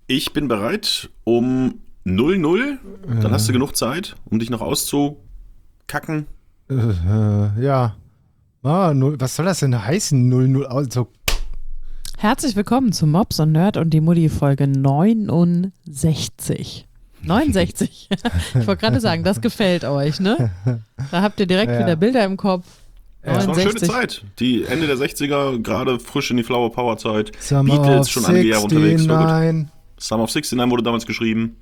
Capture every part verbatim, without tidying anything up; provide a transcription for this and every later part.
Ich bin bereit um null null. Dann hast du genug Zeit, um dich noch auszukacken. Äh, äh, ja. Ah, null, was soll das denn heißen? null null. Also, Herzlich willkommen zu Mops und Nerd und die Mutti Folge neunundsechzig. neunundsechzig. Ich wollte gerade sagen, das gefällt euch, ne? Da habt ihr direkt Ja. wieder Bilder im Kopf. Ja, das war eine schöne neunundsechzig. Zeit. Die Ende der sechziger, gerade frisch in die Flower Power Zeit. Summer Beatles of schon einige Jahre unterwegs. War gut. sechzig neun. Summer of sixty-nine wurde damals geschrieben.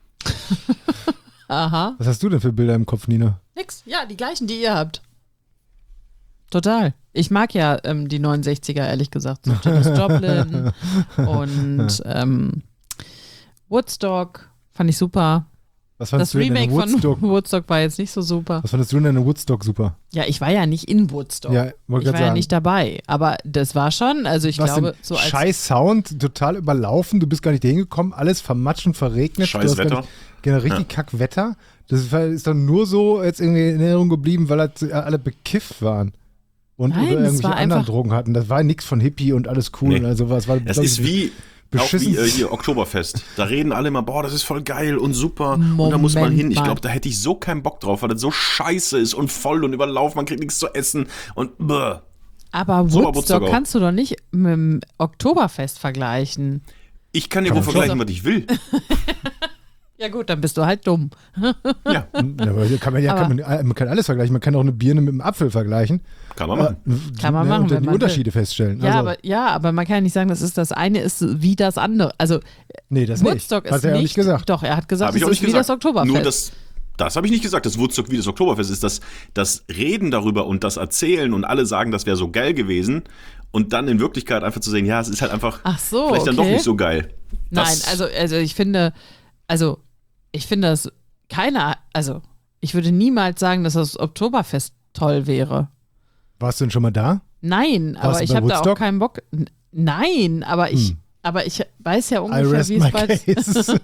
Aha. Was hast du denn für Bilder im Kopf, Nina? Nix. Ja, die gleichen, die ihr habt. Total. Ich mag ja ähm, die neunundsechziger, ehrlich gesagt. So Janis Joplin und ähm, Woodstock fand ich super. Was Das fandest du denn Remake in Woodstock? von Woodstock war jetzt nicht so super. Was fandest du denn in Woodstock super? Ja, ich war ja nicht in Woodstock. Ja, ich wollte war gerade ja sagen. nicht dabei. Aber das war schon, also ich Was glaube, denn? so als Scheiß Sound, total überlaufen, du bist gar nicht hingekommen, alles vermatschen, verregnet. Scheiß du hast gar Wetter. Nicht, genau, richtig kack Wetter. Das ist- ist dann nur so jetzt irgendwie in Erinnerung geblieben, weil halt alle bekifft waren. Und Nein, oder das irgendwelche war anderen einfach- Drogen hatten. Das war nichts von Hippie und alles cool Nee. und also was war Das glaub ist ich, wie, beschissen. auch wie äh, hier Oktoberfest. Da reden alle immer, boah, das ist voll geil und super. und da muss man Moment hin. Ich mal. glaube, da hätte ich so keinen Bock drauf, weil das so scheiße ist und voll und überlaufen. Man kriegt nichts zu essen und bäh. Aber So war Woodstock Woodstock auch. kannst du doch nicht mit dem Oktoberfest vergleichen. Ich kann dir Kann wohl man vergleichen, schon. was ich will. Ja gut, dann bist du halt dumm. Ja, Ja, aber hier kann man, ja, kann man, man kann alles vergleichen. Man kann auch eine Birne mit einem Apfel vergleichen. kann man machen. Äh, Kann man ne, machen, und dann wenn die man Unterschiede feststellen. Ja, also, aber, ja, aber man kann ja nicht sagen, das ist das eine ist wie das andere. Also nee, das Woodstock nicht. ist Hat er nicht, auch nicht gesagt. Doch, er hat gesagt, Habe es ich auch ist nicht wie das gesagt. Oktoberfest. Nur das, das habe ich nicht gesagt, dass Woodstock wie das Oktoberfest ist. Das, das Reden darüber und das Erzählen und alle sagen, das wäre so geil gewesen und dann in Wirklichkeit einfach zu sehen, ja, es ist halt einfach Ach so, vielleicht dann doch okay. nicht so geil. Nein, Das- also, also ich finde, also ich finde das keiner, also ich würde niemals sagen, dass das Oktoberfest toll wäre. Warst du denn schon mal da? Nein, Warst aber du ich bei habe da auch Woodstock? keinen Bock. N- Nein, aber ich, Hm. aber ich weiß ja I ungefähr, rest wie es my bei case.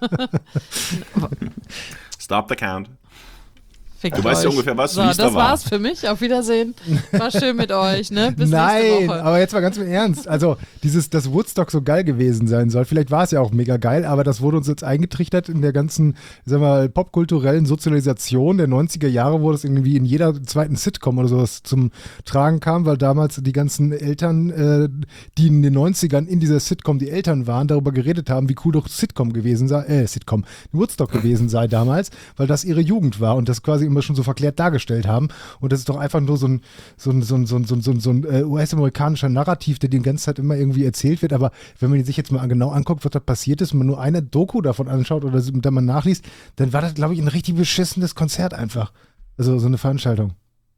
Stop the count. Fickt Du weißt ja euch. ungefähr, was- so, wie es das da war. war's für mich. Auf Wiedersehen. War schön mit euch, ne? Bis Nein, nächste Woche. aber jetzt mal ganz im Ernst. Also, dieses, dass Woodstock so geil gewesen sein soll. Vielleicht war es ja auch mega geil, aber das wurde uns jetzt eingetrichtert in der ganzen, sagen wir mal, popkulturellen Sozialisation der neunziger Jahre, wo das irgendwie in jeder zweiten Sitcom oder sowas zum Tragen kam, weil damals die ganzen Eltern, äh, die in den neunzigern in dieser Sitcom die Eltern waren, darüber geredet haben, wie cool doch Sitcom gewesen sei, äh, Sitcom, Woodstock gewesen sei damals, weil das ihre Jugend war und das quasi immer schon so verklärt dargestellt haben. Und das ist doch einfach nur so ein, so ein, so ein, so ein, so ein, so ein, so ein äh, U S-amerikanischer Narrativ, der die ganze Zeit immer irgendwie erzählt wird. Aber wenn man sich jetzt mal genau anguckt, was da passiert ist und man nur eine Doku davon anschaut oder so, da man nachliest, dann war das, glaube ich, ein richtig beschissenes Konzert einfach. Also so eine Veranstaltung.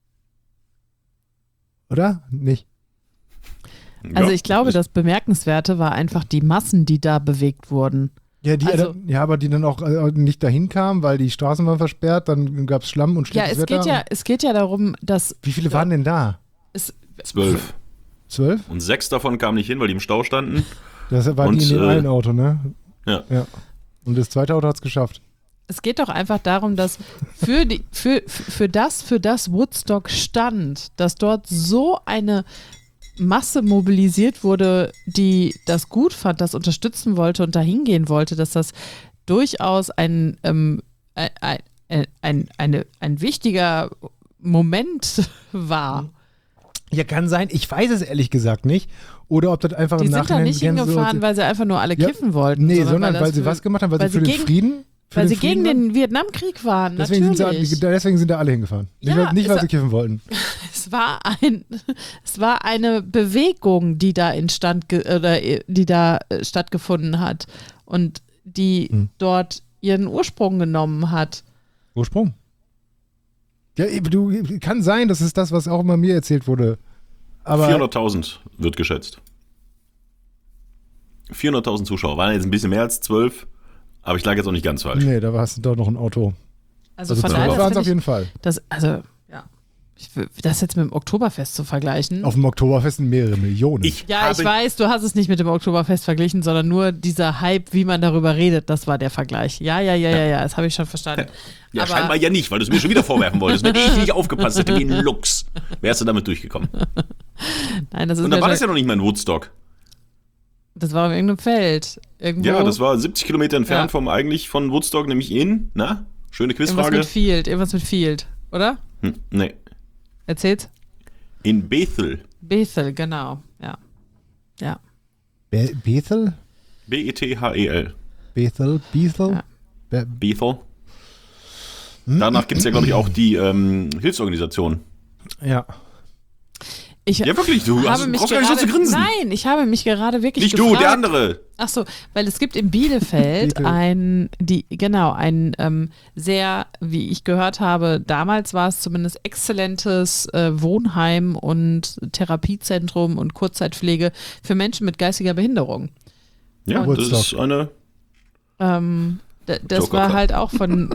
Oder? Nicht? Also Ja, ich glaube, ist- das Bemerkenswerte war einfach die Massen, die da bewegt wurden. Ja, die, Also- ja, aber die dann auch äh, nicht dahin kamen, weil die Straßen waren versperrt, dann gab es Schlamm und Ja, schlechtes es Wetter. geht ja, es geht ja darum, dass Wie viele waren denn da? es, Zwölf. Zwölf? Und sechs davon kamen nicht hin, weil die im Stau standen. Das war Und, die in dem äh, einen Auto, ne? Ja. Ja. Und das zweite Auto hat es geschafft. es geht doch einfach darum, dass für, die, für, für das, für das Woodstock stand, dass dort so eine Masse mobilisiert wurde, die das gut fand, das unterstützen wollte und dahin gehen wollte, dass das durchaus ein, ähm, ein, ein, ein, eine, ein wichtiger Moment war. Ja, kann sein. Ich weiß es ehrlich gesagt nicht. Oder ob das einfach Die im sind da Nachhinein nicht gerne so- hingefahren, weil sie einfach nur alle Ja, kiffen wollten. Nee, sondern, weil, das sie für- was gemacht haben, weil, weil sie für sie den gegen- Frieden. Für Weil den sie gegen Frieden den Vietnamkrieg waren, deswegen sind, natürlich. sie, deswegen sind da alle hingefahren. Nicht, Ja, weil- nicht weil es- sie kiffen wollten. Es war ein, es war eine Bewegung, die da instand ge- oder äh, die da äh, stattgefunden hat und die Hm. dort ihren Ursprung genommen hat. Ursprung. Ja, eben, du, kann sein, das ist das, was auch immer mir erzählt wurde. Aber vierhunderttausend wird geschätzt. vierhunderttausend Zuschauer. Waren jetzt ein bisschen mehr als zwölf, aber ich lag jetzt auch nicht ganz falsch. nee, da war es doch noch ein Auto. Also, Also von zwölf daher waren es finde auf ich, jeden Fall. das, also ja, ich, will- das jetzt mit dem Oktoberfest zu vergleichen. Auf dem Oktoberfest sind mehrere Millionen. Ich ja, habe, ich weiß, du hast es nicht mit dem Oktoberfest verglichen, sondern nur dieser Hype, wie man darüber redet, das war der Vergleich. Ja, ja, ja, ja, ja, das habe ich schon verstanden. Ja, aber, scheinbar ja nicht, weil du es mir schon wieder vorwerfen wolltest. Wenn ich nicht aufgepasst hätte wie ein Luchs, wärst du damit durchgekommen. Nein, das ist Und dann war mir das ja noch nicht mal in Woodstock. Das war auf irgendeinem Feld. Irgendwo. Ja, das war siebzig Kilometer entfernt Ja. vom eigentlich von Woodstock, nämlich in, na? Schöne Irgendwas Quizfrage. mit Field, irgendwas mit Field, oder? Hm, nee. Erzähl's. In Bethel. Bethel, genau. Ja. Ja. Be Bethel? B E T H E L. Bethel? Bethel? Ja. Be Bethel. Danach gibt es ja, glaube ich, auch die ähm, Hilfsorganisation. ja. Ich Ja, wirklich, du habe hast, mich brauchst gar nicht so gerade, zu grinsen. Nein, ich habe mich gerade wirklich Nicht gefragt. du, der andere. Ach so, weil es gibt in Bielefeld Bethel. ein, die, genau, ein ähm, sehr, wie ich gehört habe, damals war es zumindest exzellentes äh, Wohnheim und Therapiezentrum und Kurzzeitpflege für Menschen mit geistiger Behinderung. Ja, Und- das ist eine. Ähm, d- das Joe war Cocker. halt auch von.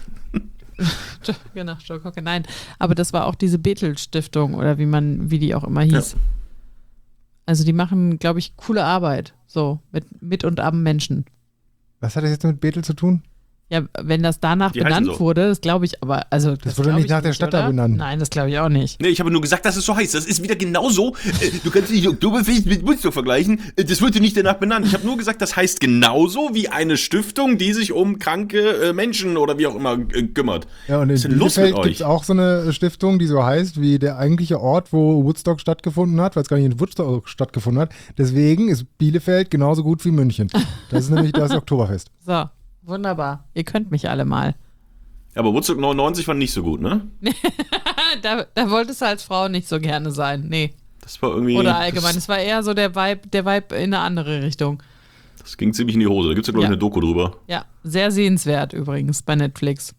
Jo- genau, Joe Cocker, nein. Aber das war auch diese Bethel-Stiftung oder wie man, wie die auch immer hieß. Also die machen, glaube ich, coole Arbeit. So, mit, mit und am Menschen. Was hat das jetzt mit Bethel zu tun? Ja, wenn das danach Die heißen benannt so. wurde, das glaube ich aber, also das, wurde glaub nicht ich nach der Stadt da oder? benannt. Nein, das glaube ich auch nicht. Nee, ich habe nur gesagt, dass es so heißt. Das ist wieder genauso. Äh, Du kannst nicht Oktoberfest mit Woodstock vergleichen. Äh, Das wurde nicht danach benannt. Ich habe nur gesagt, das heißt genauso wie eine Stiftung, die sich um kranke äh, Menschen oder wie auch immer äh, kümmert. Ja, und in Was ist denn los mit Bielefeld gibt es euch? auch so eine Stiftung, die so heißt wie der eigentliche Ort, wo Woodstock stattgefunden hat, weil es gar nicht in Woodstock stattgefunden hat. Deswegen ist Bielefeld genauso gut wie München. Das ist nämlich das Oktoberfest. So, wunderbar. Ihr könnt mich alle mal. Aber Woodstock neunundneunzig war nicht so gut, ne? da, da wolltest du als Frau nicht so gerne sein. Nee. Das war irgendwie. Oder allgemein. Das, Es war eher so der Vibe, der Vibe in eine andere Richtung. das ging ziemlich in die Hose. Da gibt es ja, glaube ich, Ja. eine Doku drüber. Ja, sehr sehenswert übrigens bei Netflix.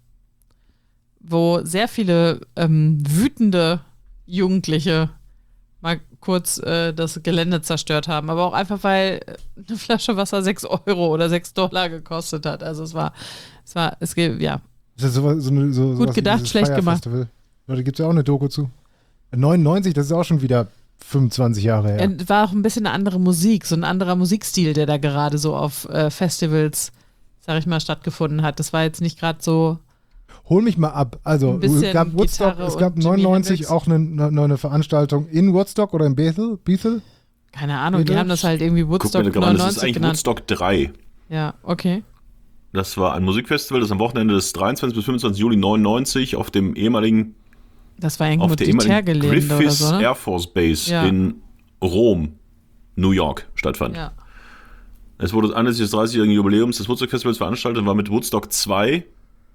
Wo sehr viele ähm, wütende Jugendliche mal kurz äh, das Gelände zerstört haben. Aber auch einfach, weil äh, eine Flasche Wasser sechs Euro oder sechs Dollar gekostet hat. Also es war, es war, es geht, ja. Das ist so, so, eine- so, Gut sowas wie gedacht, dieses schlecht Fire gemacht. Festival. Da gibt es ja auch eine Doku zu. neunundneunzig, das ist auch schon wieder fünfundzwanzig Jahre her. Es war auch ein bisschen eine andere Musik, so ein anderer Musikstil, der da gerade so auf äh, Festivals, sag ich mal, stattgefunden hat. Das war jetzt nicht gerade so. Hol mich mal ab. Also, Ein bisschen es gab Woodstock, Gitarre es gab und Jimi neunundneunzig Hendrix. auch eine, eine, eine Veranstaltung in Woodstock oder in Bethel. Bethel? Keine Ahnung, die Wieder? haben das halt irgendwie Guck Woodstock mir das gerade an, das ist neunundneunzig eigentlich genannt. Woodstock drei. Ja, okay. Das war ein Musikfestival, das am Wochenende des dreiundzwanzigsten bis fünfundzwanzigsten Juli neunundneunzig auf dem ehemaligen, Das war irgendwo auf der ehemaligen Militärgelände oder Griffiths so, ne? Air Force Base Ja. in Rom, New York stattfand. Ja. Es wurde anlässlich des dreißigjährigen Jubiläums des Woodstock-Festivals veranstaltet und war mit Woodstock zwei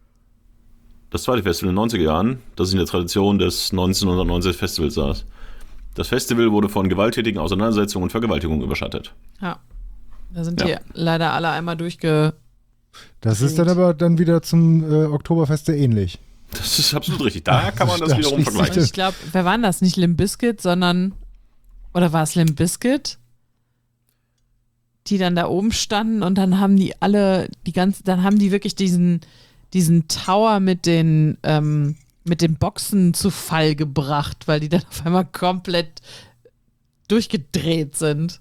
das zweite Festival in den neunziger Jahren, das in der Tradition des neunzehnhundertneunzig Festivals saß. Das Festival wurde von gewalttätigen Auseinandersetzungen und Vergewaltigungen überschattet. Ja. Da sind Ja. die leider alle einmal durchge. Das ist dann aber dann wieder zum äh, Oktoberfest sehr ähnlich. Das ist absolut richtig. Da kann man das Da wiederum schließt sich vergleichen. Und ich glaube, wer war denn das? Nicht Limp Bizkit, sondern. Oder war es Limp Bizkit? Die dann da oben standen und dann haben die alle, die ganze, dann haben die wirklich diesen, diesen Tower mit den, ähm, mit den Boxen zu Fall gebracht, weil die dann auf einmal komplett durchgedreht sind.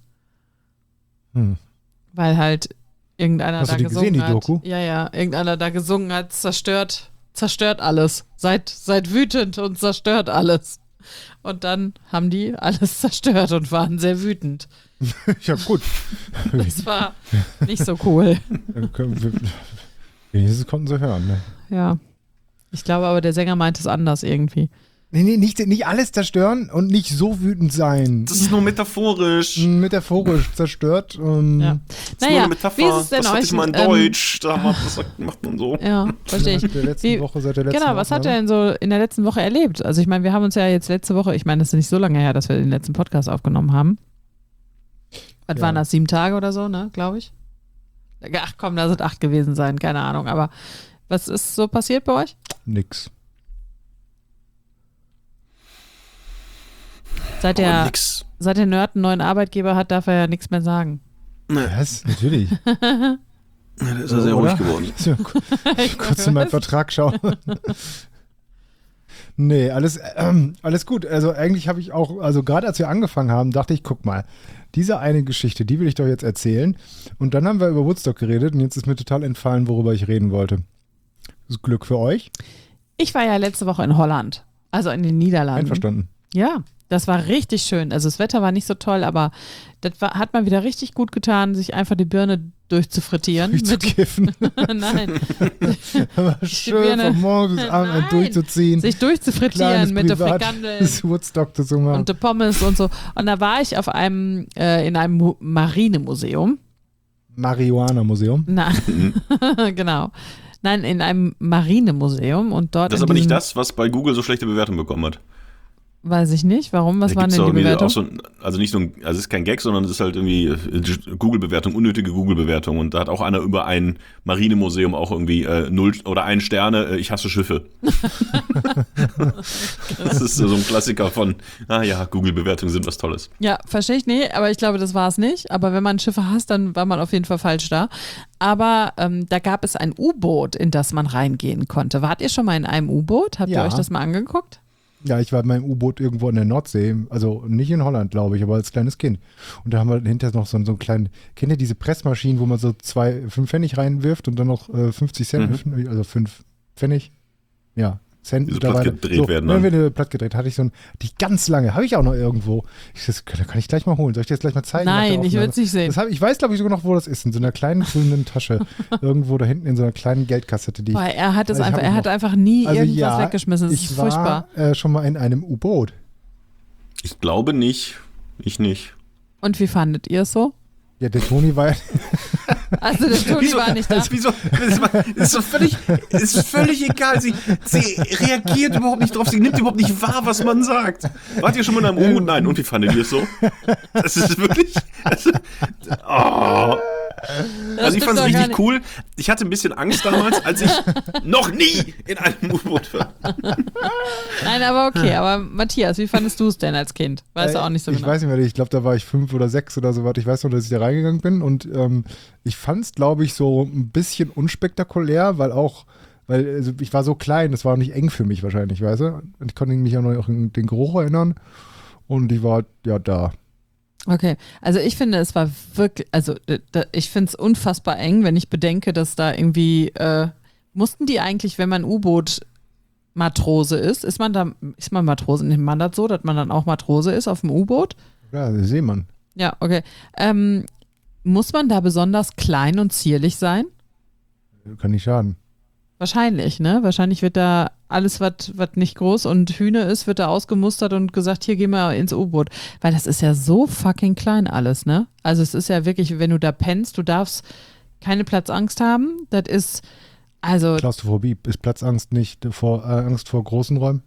Hm. Weil halt irgendeiner Hast da du die gesungen gesehen, die hat. Doku? Ja, ja, irgendeiner da gesungen hat, zerstört, zerstört alles. Seid, seid wütend und zerstört alles. Und dann haben die alles zerstört und waren sehr wütend. Ja, gut. Das war nicht so cool. Dann können wir- Wenigstens konnten sie hören. Ne? Ja. Ich glaube aber, der Sänger meint es anders irgendwie. Nee, nee, nicht, nicht alles zerstören und nicht so wütend sein. Das ist nur metaphorisch. Mm, Metaphorisch zerstört. Ähm, Ja. Das ist nur Naja, eine Metapher. wie ist es denn das hatte euch? ich mal in ähm, Deutsch. Da macht, das macht man so. Ja, verstehe ich. Seit der letzten Wie- Woche, seit der letzten Genau, was hat er Aufnahme. denn so in der letzten Woche erlebt? Also ich meine, wir haben uns ja jetzt letzte Woche, ich meine, das ist nicht so lange her, dass wir den letzten Podcast aufgenommen haben. Was Ja. waren das, sieben Tage oder so, ne, glaube ich? Ach komm, da sind acht gewesen sein, keine Ahnung. Aber was ist so passiert bei euch? Nix. Seit Oh, der, nix. seit der Nerd einen neuen Arbeitgeber hat, darf er ja nichts mehr sagen. Was? Natürlich. Ja, da ist er sehr Oder? ruhig geworden. So, kurz in meinen Vertrag schauen. Nee, alles, ähm, alles gut. Also eigentlich habe ich auch, also gerade als wir angefangen haben, dachte ich, guck mal, diese eine Geschichte, die will ich doch jetzt erzählen. Und dann haben wir über Woodstock geredet und jetzt ist mir total entfallen, worüber ich reden wollte. Das ist Glück für euch. Ich war ja letzte Woche in Holland, also in den Niederlanden. Einverstanden. Ja, das war richtig schön. Also das Wetter war nicht so toll, aber das war, hat man wieder richtig gut getan, sich einfach die Birne durchzufrittieren. Durchzukiffen. Nein. Aber schön Birne- von morgens bis abends Nein. durchzuziehen. Sich durchzufrittieren Kleines mit der Privat- Frikandel das Woodstock zu machen. und der Pommes und so. Und da war ich auf einem, äh, in einem Mu- Marinemuseum. Marihuana-Museum. Na, genau. Nein, in einem Marinemuseum und dort. Das ist in aber nicht diesem- das, was bei Google so schlechte Bewertungen bekommen hat. Weiß ich nicht. Warum? Was Da waren gibt's denn doch die irgendwie Bewertungen? auch so ein, also nicht so ein, also es ist kein Gag, sondern es ist halt irgendwie äh, Google-Bewertung, unnötige Google-Bewertung. Und da hat auch einer über ein Marinemuseum auch irgendwie äh, null oder ein Sterne, äh, ich hasse Schiffe. Das ist so ein Klassiker von, ah ja, Google-Bewertungen sind was Tolles. Ja, verstehe ich nicht, aber ich glaube, das war es nicht. Aber wenn man Schiffe hasst, dann war man auf jeden Fall falsch da. Aber ähm, da gab es ein U-Boot, in das man reingehen konnte. Wart ihr schon mal in einem U-Boot? Habt Ja. ihr euch das mal angeguckt? Ja, ich war in meinem U-Boot irgendwo in der Nordsee, also nicht in Holland, glaube ich, aber als kleines Kind. Und da haben wir hinterher noch so, so einen kleinen, kennt ihr diese Pressmaschinen, wo man so zwei, fünf Pfennig reinwirft und dann noch äh, fünfzig Cent, also fünf Pfennig? Ja, Cent Die so mittlerweile. platt gedreht werden Dann dann. wird platt gedreht, hatte ich so ein, die ganz lange, habe ich auch noch irgendwo. Ich das kann, kann ich gleich mal holen. Soll ich dir das gleich mal zeigen? nach der Nein, ich will Aufnahme? es nicht sehen. Das hab, ich weiß, glaube ich, sogar noch, wo das ist. In so einer kleinen grünen Tasche. Irgendwo da hinten in so einer kleinen Geldkassette, die ich. Boah, er hat es Also ich einfach, hab er noch- hat einfach nie Also irgendwas ja, weggeschmissen. Das ich ist furchtbar. war äh, schon mal in einem U-Boot. Ich glaube nicht. Ich nicht. Und wie fandet ihr es so? Ja, der Toni war ja. Also der Toni war nicht da. Wieso? Das war- das ist so völlig, ist völlig egal. Sie, sie reagiert überhaupt nicht drauf. Sie nimmt überhaupt nicht wahr, was man sagt. Wart ihr schon mal in einem U-Boot? Nein. Und wie fandet ihr es so? Das ist wirklich. Das, oh. Also ich stimmt fand es doch gar richtig nicht. cool. Ich hatte ein bisschen Angst damals, als ich noch nie in einem U-Boot war. Nein, aber okay. Aber Matthias, wie fandest du es denn als Kind? Weißt du auch nicht so Äh, genau. Ich weiß nicht mehr, ich glaube, da war ich fünf oder sechs oder so was. Ich weiß noch, dass ich da reingegangen bin und ähm, ich fand es, glaube ich, so ein bisschen unspektakulär, weil auch, weil also ich war so klein, das war auch nicht eng für mich wahrscheinlich, weißt du? Und ich konnte mich auch noch an den Geruch erinnern und ich war ja da. Okay, also ich finde, es war wirklich, also d- d- ich finde es unfassbar eng, wenn ich bedenke, dass da irgendwie, äh, mussten die eigentlich, wenn man U-Boot Matrose ist, ist man da, ist man Matrose, nimmt man das so, dass man dann auch Matrose ist auf dem U-Boot? Ja, Seemann. Ja, okay. Ähm, muss man da besonders klein und zierlich sein? Kann nicht schaden. Wahrscheinlich, ne? Wahrscheinlich wird da alles, was nicht groß und Hühne ist, wird da ausgemustert und gesagt, hier gehen wir ins U-Boot. Weil das ist ja so fucking klein alles, ne? Also es ist ja wirklich, wenn du da pennst, du darfst keine Platzangst haben. Das ist, also, Klaustrophobie. Ist Platzangst nicht vor äh, Angst vor großen Räumen?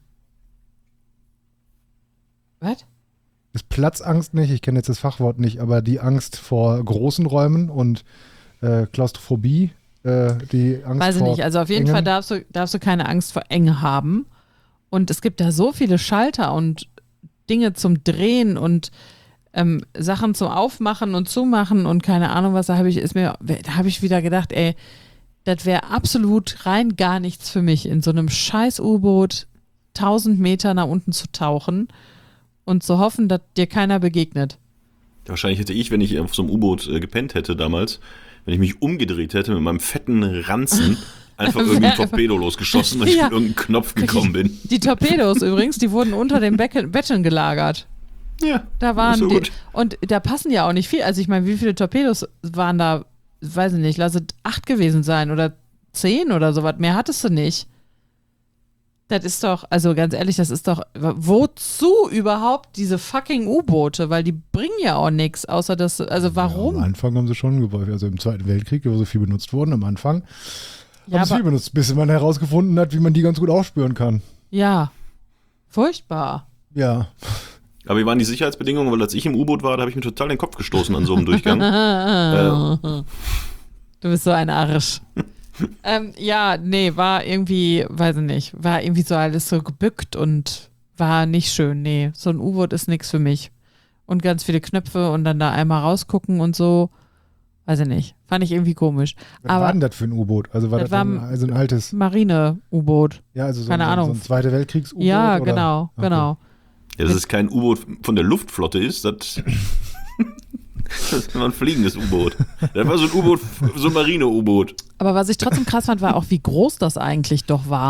was? Ist Platzangst nicht, ich kenne jetzt das Fachwort nicht, aber die Angst vor großen Räumen und äh, Klaustrophobie, äh, die Angst Weiß ich vor nicht. Also auf jeden engen- Fall darfst du, darfst du keine Angst vor Enge haben. Und es gibt da so viele Schalter und Dinge zum Drehen und ähm, Sachen zum Aufmachen und Zumachen und keine Ahnung was. Da habe ich, ist mir, da habe ich wieder gedacht, ey, das wäre absolut rein gar nichts für mich, in so einem scheiß U-Boot tausend Meter nach unten zu tauchen und zu hoffen, dass dir keiner begegnet. Wahrscheinlich hätte ich, wenn ich auf so einem U-Boot äh, gepennt hätte damals, wenn ich mich umgedreht hätte mit meinem fetten Ranzen, einfach irgendein Torpedo losgeschossen, weil ich Ja. mit irgendeinem Knopf gekommen bin. Die Torpedos übrigens, die wurden unter den Becken, Betten gelagert. Ja, Da waren so die, gut. und da passen ja auch nicht viel. Also ich meine, wie viele Torpedos waren da? Weiß ich nicht, lass es acht gewesen sein oder zehn oder sowas. Mehr hattest du nicht. Das ist doch, also ganz ehrlich, das ist doch, wozu überhaupt diese fucking U-Boote? Weil die bringen ja auch nichts, außer dass, also Ja, warum? am Anfang haben sie schon gebraucht. Also im Zweiten Weltkrieg, wo so viel benutzt wurden, am Anfang Ja, haben sie viel aber, benutzt, bis man herausgefunden hat, wie man die ganz gut aufspüren kann. ja, furchtbar. Ja. Aber wie waren die Sicherheitsbedingungen? Weil als ich im U-Boot war, da habe ich mir total den Kopf gestoßen an so einem Durchgang. äh, Du bist so ein Arsch. ähm, ja, nee, war irgendwie, weiß ich nicht, war irgendwie so alles so gebückt und war nicht schön. Nee, so ein U-Boot ist nichts für mich. Und ganz viele Knöpfe und dann da einmal rausgucken und so, weiß ich nicht. Fand ich irgendwie komisch. Was Aber war denn das für ein U-Boot? Also war Das das, war dann also ein altes, Marine-U-Boot. ja, also so, keine ein, so, Ahnung. so ein Zweite Weltkriegs-U-Boot? Ja, oder? genau, Okay. genau. ja, dass es kein U-Boot von der Luftflotte ist, das, das war ein fliegendes U-Boot. Das war so ein U-Boot, so ein Marine-U-Boot. Aber was ich trotzdem krass fand, war auch, wie groß das eigentlich doch war.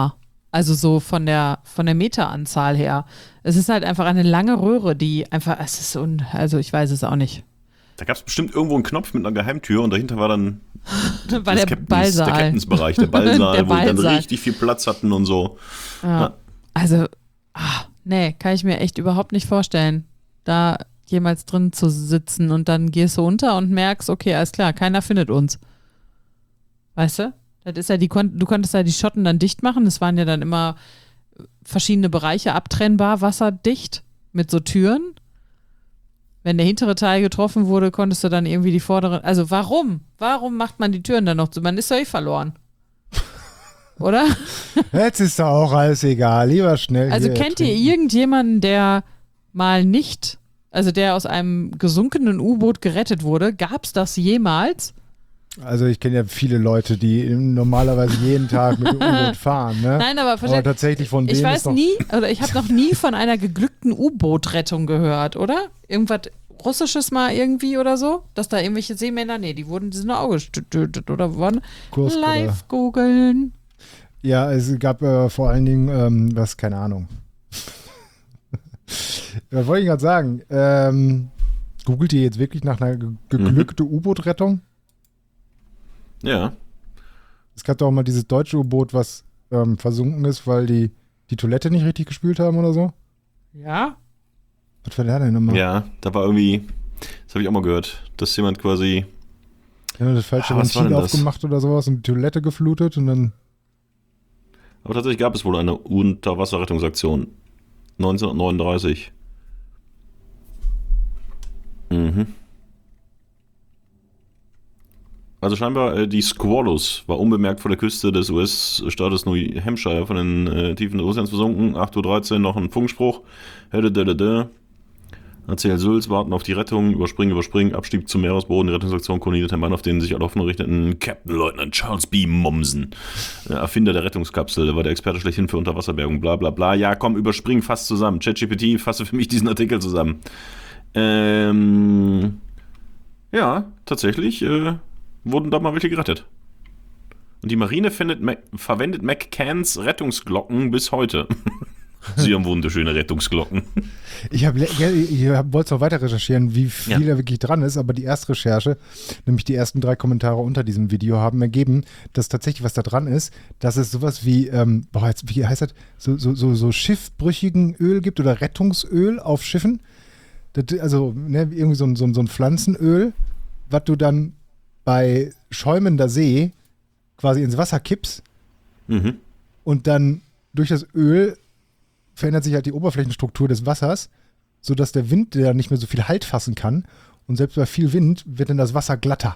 Also so von der, von der Meteranzahl her. Es ist halt einfach eine lange Röhre, die einfach, es ist un, also ich weiß es auch nicht. Da gab es bestimmt irgendwo einen Knopf mit einer Geheimtür und dahinter war dann war der Captains, Ballsaal. der Captains-Bereich, der Ballsaal, Der wo die dann Ballsaal. richtig viel Platz hatten und so. Ja. Ja. Also, ah, nee, kann ich mir echt überhaupt nicht vorstellen, da jemals drin zu sitzen und dann gehst du unter und merkst, okay, alles klar, keiner findet uns. Weißt du? Das ist ja die, du konntest ja die Schotten dann dicht machen. Das waren ja dann immer verschiedene Bereiche abtrennbar, wasserdicht mit so Türen. Wenn der hintere Teil getroffen wurde, konntest du dann irgendwie die vorderen. Also warum? Warum macht man die Türen dann noch zu? Man ist doch eh verloren. Oder? Jetzt ist doch auch alles egal. Lieber schnell. Also hier kennt ihr trinken. irgendjemanden, der mal nicht, also der aus einem gesunkenen U-Boot gerettet wurde? Gab es das jemals? Also ich kenne ja viele Leute, die normalerweise jeden Tag mit dem U-Boot fahren. Ne? Nein, aber, Aber tatsächlich von denen ich weiß ist doch, nie, oder ich habe noch nie von einer geglückten U-Boot-Rettung gehört, oder? Irgendwas Russisches mal irgendwie oder so? Dass da irgendwelche Seemänner, nee, die wurden, die sind nur Auge getötet oder wurden Kurs- live googeln. Ja, es gab äh, vor allen Dingen, ähm, was, keine Ahnung. Was wollte ich gerade sagen? Ähm, googelt ihr jetzt wirklich nach einer ge- geglückten U-Boot-Rettung? Ja. Es gab doch auch mal dieses deutsche U-Boot, was ähm, versunken ist, weil die die Toilette nicht richtig gespült haben oder so. Ja? Was war der denn nochmal? Ja, da war irgendwie, das habe ich auch mal gehört, dass jemand quasi, Die haben das falsche Ah, was war Ventil denn das? aufgemacht oder sowas und die Toilette geflutet und dann. aber tatsächlich gab es wohl eine Unterwasserrettungsaktion. neunzehnhundertneununddreißig. Mhm. Also scheinbar äh, die Squalus war unbemerkt vor der Küste des U S-Staates New Hampshire von den äh, Tiefen Russlands versunken. acht Uhr dreizehn noch ein Funkspruch. Hödödödödö. A C L Sülz warten auf die Rettung. Überspringen, überspringen. Abstieg zum Meeresboden. Die Rettungsaktion koordiniert ein Mann, auf den sich alle Hoffnung richteten. Captain Leutnant Charles B. Mommsen. Äh, Erfinder der Rettungskapsel. Der war der Experte schlechthin für Unterwasserbergung. Bla bla bla. Ja, komm, überspring fast zusammen. ChatGPT, fasse für mich diesen Artikel zusammen. Ähm... Ja, tatsächlich, äh... wurden da mal welche gerettet. Und die Marine findet, Mac, verwendet McCanns Rettungsglocken bis heute. Sie haben wunderschöne Rettungsglocken. Ich, hab, ich hab, wollte noch weiter recherchieren, wie viel Ja. da wirklich dran ist, aber die erste Recherche, nämlich die ersten drei Kommentare unter diesem Video, haben ergeben, dass tatsächlich was da dran ist, dass es sowas wie, ähm, boah, jetzt, wie heißt das, so, so, so, so schiffbrüchigen Öl gibt oder Rettungsöl auf Schiffen. Das, also ne, irgendwie so ein, so, ein, so ein Pflanzenöl, was du dann bei schäumender See quasi ins Wasser kippst Mhm. und dann durch das Öl verändert sich halt die Oberflächenstruktur des Wassers, sodass der Wind der nicht mehr so viel Halt fassen kann und selbst bei viel Wind wird dann das Wasser glatter.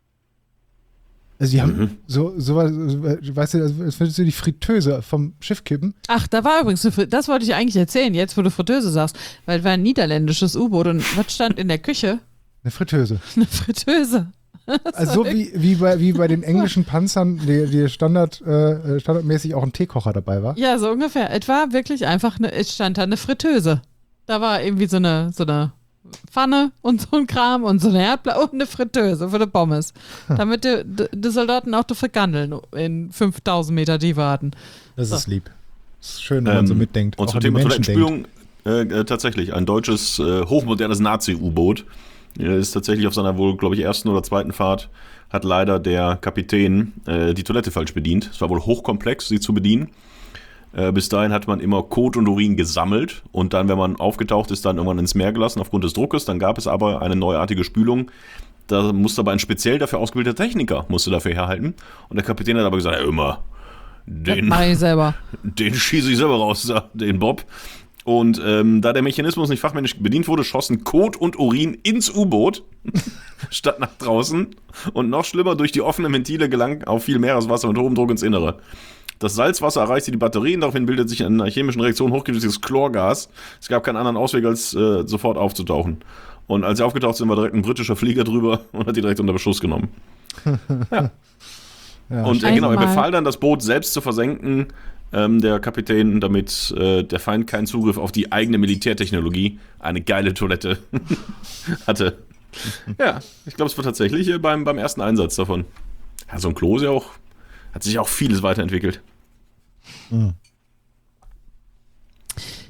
Also die haben Mhm. so, so was, weißt du, als würdest du die Fritteuse vom Schiff kippen. Ach, da war übrigens, eine Fri- das wollte ich eigentlich erzählen, jetzt wo du Fritteuse sagst, weil es war ein niederländisches U-Boot und was stand in der Küche? Eine Fritteuse. Eine Fritteuse. Also so wie, wie, bei, wie bei den englischen Panzern, die, die Standard, äh, standardmäßig auch ein Teekocher dabei war. Ja, so ungefähr. Es war wirklich einfach, eine, es stand da eine Fritteuse. Da war irgendwie so eine, so eine Pfanne und so ein Kram und so eine Herdplatte und eine Fritteuse für die Pommes. Damit die, die, die Soldaten auch die Frikandeln in fünftausend Meter Tiefe hatten. Das So. ist lieb. Das ist schön, wenn man so mitdenkt. Und auch zum an die Thema Menschen denkt. Toilettenspülung, äh, äh, tatsächlich, ein deutsches, äh, hochmodernes Nazi-U-Boot äh, ist tatsächlich auf seiner wohl, glaube ich, ersten oder zweiten Fahrt, hat leider der Kapitän äh, die Toilette falsch bedient. Es war wohl hochkomplex, sie zu bedienen. Äh, bis dahin hat man immer Kot und Urin gesammelt und dann, wenn man aufgetaucht ist, dann irgendwann ins Meer gelassen aufgrund des Druckes. Dann gab es aber eine neuartige Spülung. Da musste aber ein speziell dafür ausgebildeter Techniker musste dafür herhalten. Und der Kapitän hat aber gesagt, ja, immer, Das den, mache ich selber. den schieße ich selber raus, den Bob. Und ähm, da der Mechanismus nicht fachmännisch bedient wurde, schossen Kot und Urin ins U-Boot statt nach draußen. Und noch schlimmer, durch die offenen Ventile gelangt auf viel Meereswasser und hohem Druck ins Innere. Das Salzwasser erreichte die Batterien, daraufhin bildet sich in einer chemischen Reaktion hochgiftiges Chlorgas. Es gab keinen anderen Ausweg, als äh, sofort aufzutauchen. Und als sie aufgetaucht sind, war direkt ein britischer Flieger drüber und hat die direkt unter Beschuss genommen. Ja. Ja, Und äh, genau, er Einmal. befahl dann, das Boot selbst zu versenken, ähm, der Kapitän, damit äh, der Feind keinen Zugriff auf die eigene Militärtechnologie, eine geile Toilette, hatte. Ja, ich glaube, es war tatsächlich äh, beim, beim ersten Einsatz davon. Ja, so ein Klo ist ja auch, hat sich auch vieles weiterentwickelt.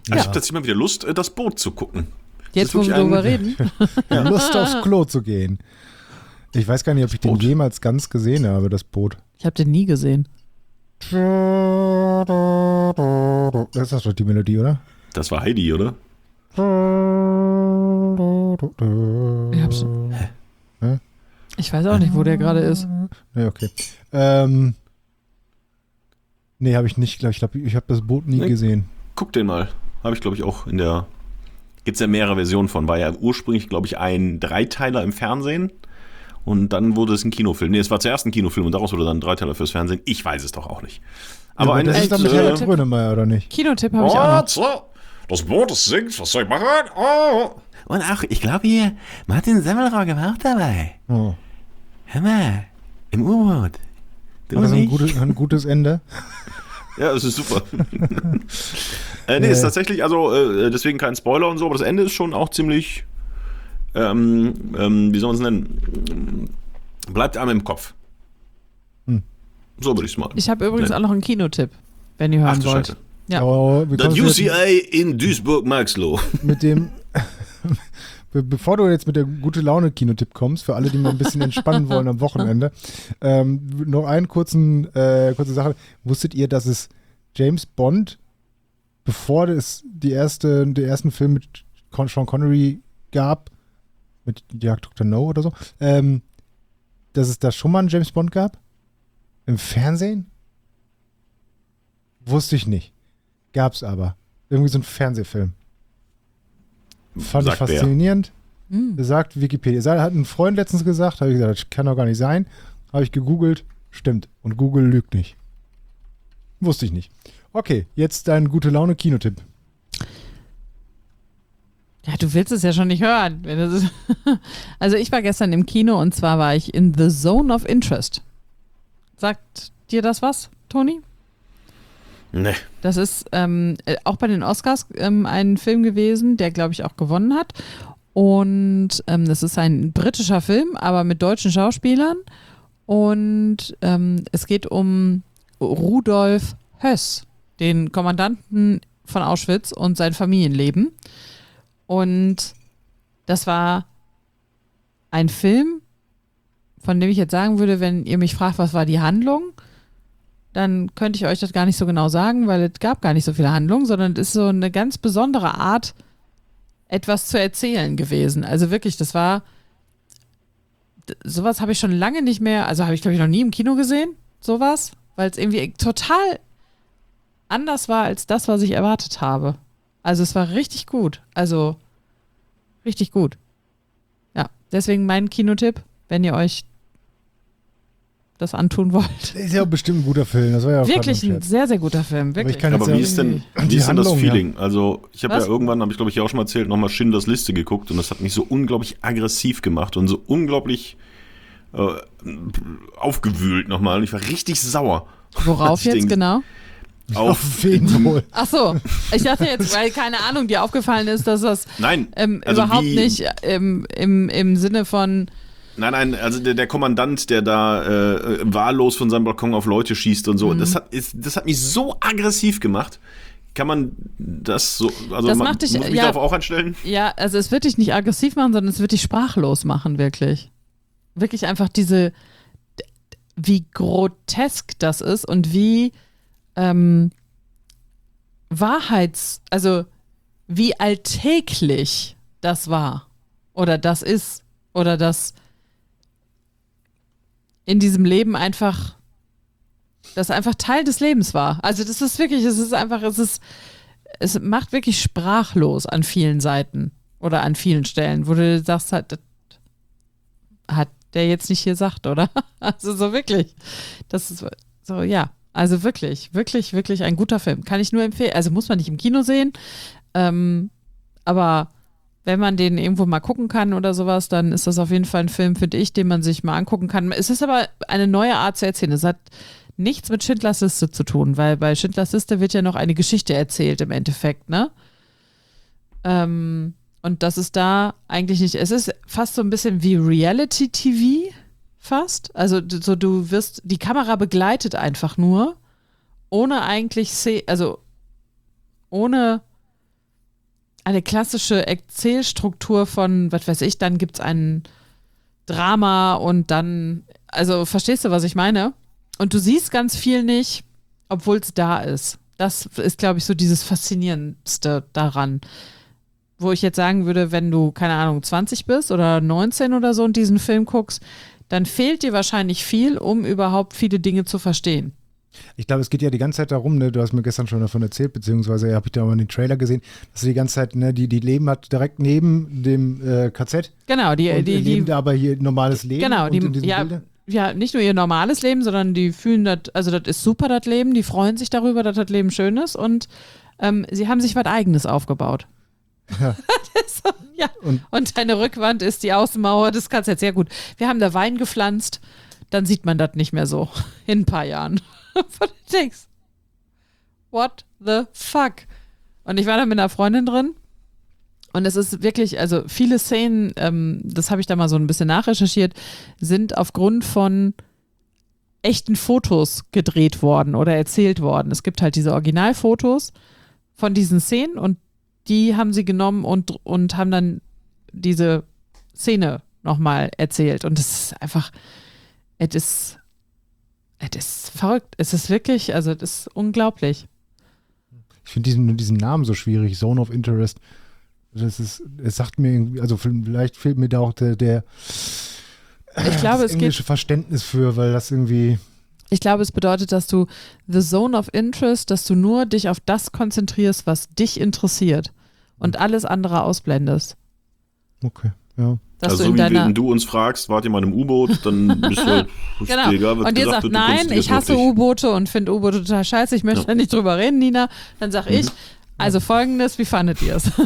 Ich habe tatsächlich mal wieder Lust, äh, das Boot zu gucken. Jetzt, wo wir darüber reden. Ja, Lust aufs Klo zu gehen. Ich weiß gar nicht, ob ich den Boot. jemals ganz gesehen habe, das Boot. Ich habe den nie gesehen. Das ist doch die Melodie, oder? Das war Heidi, oder? Ich, hab's, ich weiß auch nicht, wo der gerade ist. Nee, okay. Ähm, nee, habe ich nicht. Ich glaube, ich habe das Boot nie Nee. gesehen. Guck den mal. Habe ich, glaube ich, auch in der... Gibt es ja mehrere Versionen von. War ja ursprünglich, glaube ich, ein Dreiteiler im Fernsehen. Und dann wurde es ein Kinofilm. Nee, es war zuerst ein Kinofilm und daraus wurde dann ein Dreiteiler fürs Fernsehen. Ich weiß es doch auch nicht. Aber ja, ein das ist echt, dann mit äh, Herbert Grönemeyer, oder nicht? Kinotipp habe ich auch noch. so, das Boot, das singt, was soll ich machen? Oh. Und auch, ich glaube hier, Martin Semmelrogge war auch dabei. Oh. Hör mal, im U-Boot. Du War das und ein ich? gutes, ein gutes Ende? Ja, das ist super. äh, nee, ist tatsächlich, also äh, deswegen kein Spoiler und so, aber das Ende ist schon auch ziemlich, ähm, ähm, wie soll man es nennen, bleibt einem im Kopf. Hm. So würde ich es mal. Ich habe übrigens nennen. auch noch einen Kinotipp, wenn ihr Ach hören du wollt. Scheiße. Ja. Oh, wie Das kommst du U jetzt C A in Duisburg-Marxloh. mit dem, be bevor du jetzt mit der gute Laune Kinotipp kommst, für alle, die mal ein bisschen entspannen wollen am Wochenende, ähm, noch einen kurzen, äh, kurze Sache. Wusstet ihr, dass es James Bond, bevor es die erste, den ersten Film mit Con Sean Connery gab, mit Jagd Doktor No oder so, ähm, dass es da schon mal einen James Bond gab? Im Fernsehen? Wusste ich nicht. Gab's aber. Irgendwie so ein Fernsehfilm. Fand ich Sagt wer? faszinierend. Hm. Sagt Wikipedia. Sa- Hat ein Freund letztens gesagt, habe ich gesagt, das kann doch gar nicht sein. Habe ich gegoogelt, stimmt. Und Google lügt nicht. Wusste ich nicht. Okay, jetzt dein gute Laune Kinotipp. Ja, du willst es ja schon nicht hören. Wenn das ist also ich war gestern im Kino und zwar war ich in The Zone of Interest. Sagt dir das was, Toni? Nee. Das ist ähm, äh, auch bei den Oscars ähm, ein Film gewesen, der, glaube ich, auch gewonnen hat. Und ähm, das ist ein britischer Film, aber mit deutschen Schauspielern. Und ähm, es geht um Rudolf Höss, den Kommandanten von Auschwitz und sein Familienleben. Und das war ein Film, von dem ich jetzt sagen würde, wenn ihr mich fragt, was war die Handlung, dann könnte ich euch das gar nicht so genau sagen, weil es gab gar nicht so viele Handlungen, sondern es ist so eine ganz besondere Art, etwas zu erzählen gewesen. Also wirklich, das war, d- sowas habe ich schon lange nicht mehr, also habe ich glaube ich noch nie im Kino gesehen, sowas, weil es irgendwie total anders war als das, was ich erwartet habe. Also es war richtig gut, also richtig gut. Ja, deswegen mein Kinotipp, wenn ihr euch das antun wollt. Ist ja auch bestimmt ein guter Film. Das war ja auch Wirklich gerade ein sehr, sehr guter Film. Wirklich. ich kann Aber jetzt wie ja ist denn, die wie ist denn das Handlung, Feeling? Also ich habe ja Was? irgendwann, habe ich glaube ich auch schon mal erzählt, nochmal Schindlers Liste geguckt und das hat mich so unglaublich aggressiv gemacht und so unglaublich äh, aufgewühlt nochmal. Und ich war richtig sauer. Worauf Ich jetzt denk- genau? Auf, Auf wen wohl? Ach so, ich dachte jetzt, weil keine Ahnung, dir aufgefallen ist, dass das nein, ähm, also überhaupt wie- nicht ähm, im, im Sinne von, Nein, nein, also der, der Kommandant, der da äh, wahllos von seinem Balkon auf Leute schießt und so, Mhm. das, hat, ist, das hat mich so aggressiv gemacht. Kann man das so, also Das man, macht dich- muss ich mich ja. darauf auch einstellen? ja, also es wird dich nicht aggressiv machen, sondern es wird dich sprachlos machen, wirklich. Wirklich einfach diese, d- wie grotesk das ist und wie ähm, Wahrheits, also wie alltäglich das war oder das ist oder das in diesem Leben einfach, das einfach Teil des Lebens war. Also das ist wirklich, es ist einfach, es ist, es macht wirklich sprachlos an vielen Seiten oder an vielen Stellen, wo du sagst, halt, das hat der jetzt nicht gesagt, oder? Also so wirklich. Das ist so, ja. Also wirklich, wirklich, wirklich ein guter Film. Kann ich nur empfehlen. Also muss man nicht im Kino sehen, ähm, aber wenn man den irgendwo mal gucken kann oder sowas, dann ist das auf jeden Fall ein Film, finde ich, den man sich mal angucken kann. Es ist aber eine neue Art zu erzählen. Es hat nichts mit Schindlers Liste zu tun, weil bei Schindlers Liste wird ja noch eine Geschichte erzählt im Endeffekt, ne? Ähm, und das ist da eigentlich nicht. Es ist fast so ein bisschen wie Reality-T V, fast. Also d- so du wirst, die Kamera begleitet einfach nur, ohne eigentlich, se- also ohne eine klassische Erzählstruktur von, was weiß ich, dann gibt es ein Drama und dann, also verstehst du, was ich meine? Und du siehst ganz viel nicht, obwohl es da ist. Das ist, glaube ich, so dieses Faszinierendste daran. Wo ich jetzt sagen würde, wenn du, keine Ahnung, zwanzig bist oder neunzehn oder so und diesen Film guckst, dann fehlt dir wahrscheinlich viel, um überhaupt viele Dinge zu verstehen. Ich glaube, es geht ja die ganze Zeit darum, ne, du hast mir gestern schon davon erzählt, beziehungsweise habe ich da mal den Trailer gesehen, dass sie die ganze Zeit, ne, die, die leben hat direkt neben dem äh, K Z. Genau, die, und die, leben die da aber hier normales Leben. genau, und die, in diesen ja, Bildern. ja, nicht nur ihr normales Leben, sondern die fühlen das, also das ist super, das Leben, die freuen sich darüber, dass das Leben schön ist und ähm, sie haben sich was Eigenes aufgebaut. Ja. so, ja. Und, und deine Rückwand ist die Außenmauer des K Z. Sehr gut. Wir haben da Wein gepflanzt, dann sieht man das nicht mehr so in ein paar Jahren. What the fuck? Und ich war da mit einer Freundin drin und es ist wirklich, also viele Szenen, ähm, das habe ich da mal so ein bisschen nachrecherchiert, sind aufgrund von echten Fotos gedreht worden oder erzählt worden. Es gibt halt diese Originalfotos von diesen Szenen und die haben sie genommen und, und haben dann diese Szene nochmal erzählt. Und es ist einfach, es ist, es ist verrückt. Es ist wirklich, also es ist unglaublich. Ich finde diesen, diesen Namen so schwierig, Zone of Interest. Das ist, es sagt mir irgendwie, also vielleicht fehlt mir da auch der, der ich glaube, das es englische geht, Verständnis für, weil das irgendwie. Ich glaube, es bedeutet, dass du the Zone of Interest, dass du nur dich auf das konzentrierst, was dich interessiert und alles andere ausblendest. Okay, ja. Dass also du so in wie deiner wenn du uns fragst, wart ihr mal im U-Boot, dann bist du halt, ist genau. dir egal, was und ihr gesagt sagt, wird, du nein, konzentrierst ich hasse dich. U-Boote und finde U-Boote total scheiße, ich möchte Ja. da nicht drüber reden, Nina. Dann sag ich, Mhm. also folgendes, wie fandet ihr es?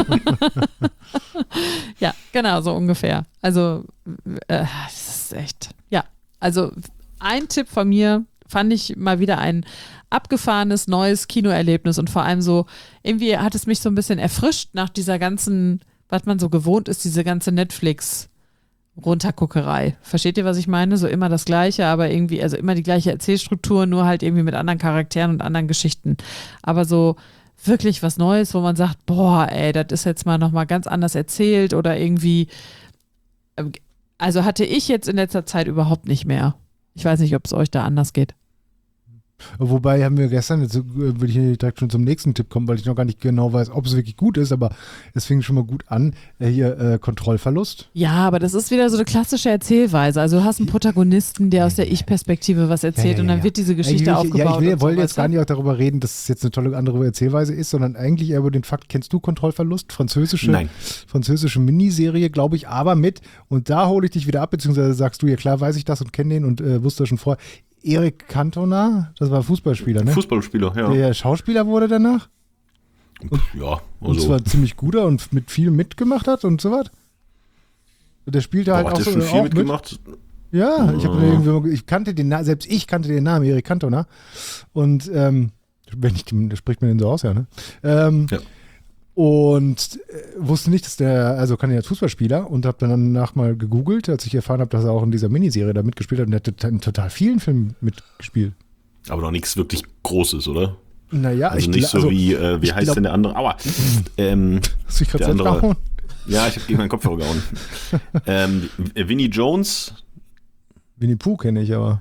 Ja, genau, so ungefähr. Also, äh, das ist echt, ja. Also, ein Tipp von mir, fand ich mal wieder ein abgefahrenes neues Kinoerlebnis und vor allem so, irgendwie hat es mich so ein bisschen erfrischt nach dieser ganzen, was man so gewohnt ist, diese ganze Netflix- Runterguckerei. Versteht ihr, was ich meine? So immer das Gleiche, aber irgendwie, also immer die gleiche Erzählstruktur, nur halt irgendwie mit anderen Charakteren und anderen Geschichten. Aber so wirklich was Neues, wo man sagt, boah, ey, das ist jetzt mal nochmal ganz anders erzählt oder irgendwie, also hatte ich jetzt in letzter Zeit überhaupt nicht mehr. Ich weiß nicht, ob es euch da anders geht. Wobei haben wir gestern, jetzt äh, würde ich hier direkt schon zum nächsten Tipp kommen, weil ich noch gar nicht genau weiß, ob es wirklich gut ist, aber es fing schon mal gut an. Äh, hier äh, Kontrollverlust. Ja, aber das ist wieder so eine klassische Erzählweise. Also du hast einen Protagonisten, der aus der Ich-Perspektive was erzählt Ja, ja, ja, und dann ja. wird diese Geschichte ich, aufgebaut. Ja, ich will, und so, wollte jetzt weißt du? gar nicht auch darüber reden, dass es jetzt eine tolle andere Erzählweise ist, sondern eigentlich eher über den Fakt, kennst du Kontrollverlust? Französische, Nein. französische Miniserie, glaube ich, aber mit, und da hole ich dich wieder ab, beziehungsweise sagst du, ja klar, weiß ich das und kenne den und äh, wusste schon vorher. Eric Cantona, das war Fußballspieler, ne? Fußballspieler, ja. Der Schauspieler wurde danach. Ja, Und also. zwar ziemlich guter und mit viel mitgemacht hat und so was. Und der spielte Boah, halt hat auch der so schon viel auch mit. mitgemacht? Ja, ich, hab Ja. irgendwie, ich kannte den Namen, selbst ich kannte den Namen Eric Cantona. Und ähm, wenn ich, das spricht man den so aus, ja, ne? Ähm, Ja. Und äh, wusste nicht, dass der, also kann er als Fußballspieler und habe dann danach mal gegoogelt, als ich erfahren habe, dass er auch in dieser Miniserie da mitgespielt hat und er hat in total vielen Filmen mitgespielt. Aber noch nichts wirklich Großes, oder? Naja, Also ich nicht so also, wie, äh, wie ich heißt glaub- denn der andere? Aua. ähm, Hast du dich gerade der selbst andere- gehauen? ja, ich habe gegen meinen Kopfhörer gehauen. ähm, Vinnie Jones. Winnie Pooh kenne ich aber.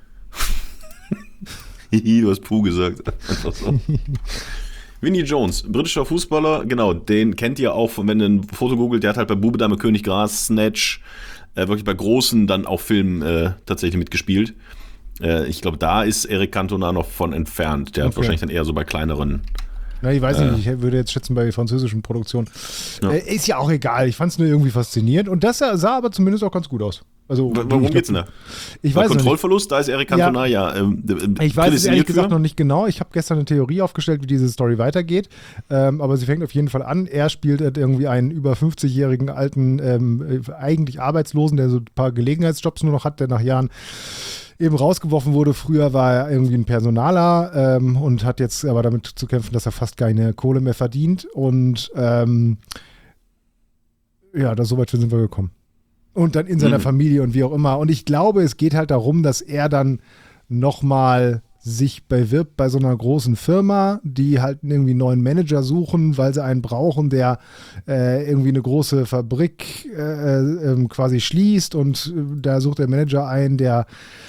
Hihi, du hast Puh gesagt. Einfach so. Vinnie Jones, britischer Fußballer, genau, den kennt ihr auch, von, wenn ihr ein Foto googelt, der hat halt bei Bube, Dame, König, Gras, Snatch, äh, wirklich bei großen dann auch Filmen äh, tatsächlich mitgespielt. Äh, ich glaube, da ist Eric Cantona noch von entfernt. Der hat Okay. wahrscheinlich dann eher so bei kleineren. Na, ich weiß Äh. nicht, ich würde jetzt schätzen bei französischen Produktionen. Ja. Äh, ist ja auch egal, ich fand es nur irgendwie faszinierend und das sah, sah aber zumindest auch ganz gut aus. Also, W- Warum ich geht's denn da? Ich Bei weiß es nicht. Kontrollverlust, da ist Eric Cantona ja, ähm, äh, Ich weiß es prädestiniert ehrlich gesagt für. noch nicht genau. Ich habe gestern eine Theorie aufgestellt, wie diese Story weitergeht. Ähm, aber sie fängt auf jeden Fall an. Er spielt halt irgendwie einen über fünfzigjährigen alten, ähm, äh, eigentlich Arbeitslosen, der so ein paar Gelegenheitsjobs nur noch hat, der nach Jahren eben rausgeworfen wurde. Früher war er irgendwie ein Personaler ähm, und hat jetzt aber damit zu kämpfen, dass er fast keine Kohle mehr verdient. Und ähm, ja, da so weit sind wir gekommen. Und dann in seiner Mhm. Familie und wie auch immer. Und ich glaube, es geht halt darum, dass er dann nochmal sich bewirbt bei so einer großen Firma, die halt irgendwie einen neuen Manager suchen, weil sie einen brauchen, der äh, irgendwie eine große Fabrik äh, äh, quasi schließt und äh, da sucht der Manager einen, der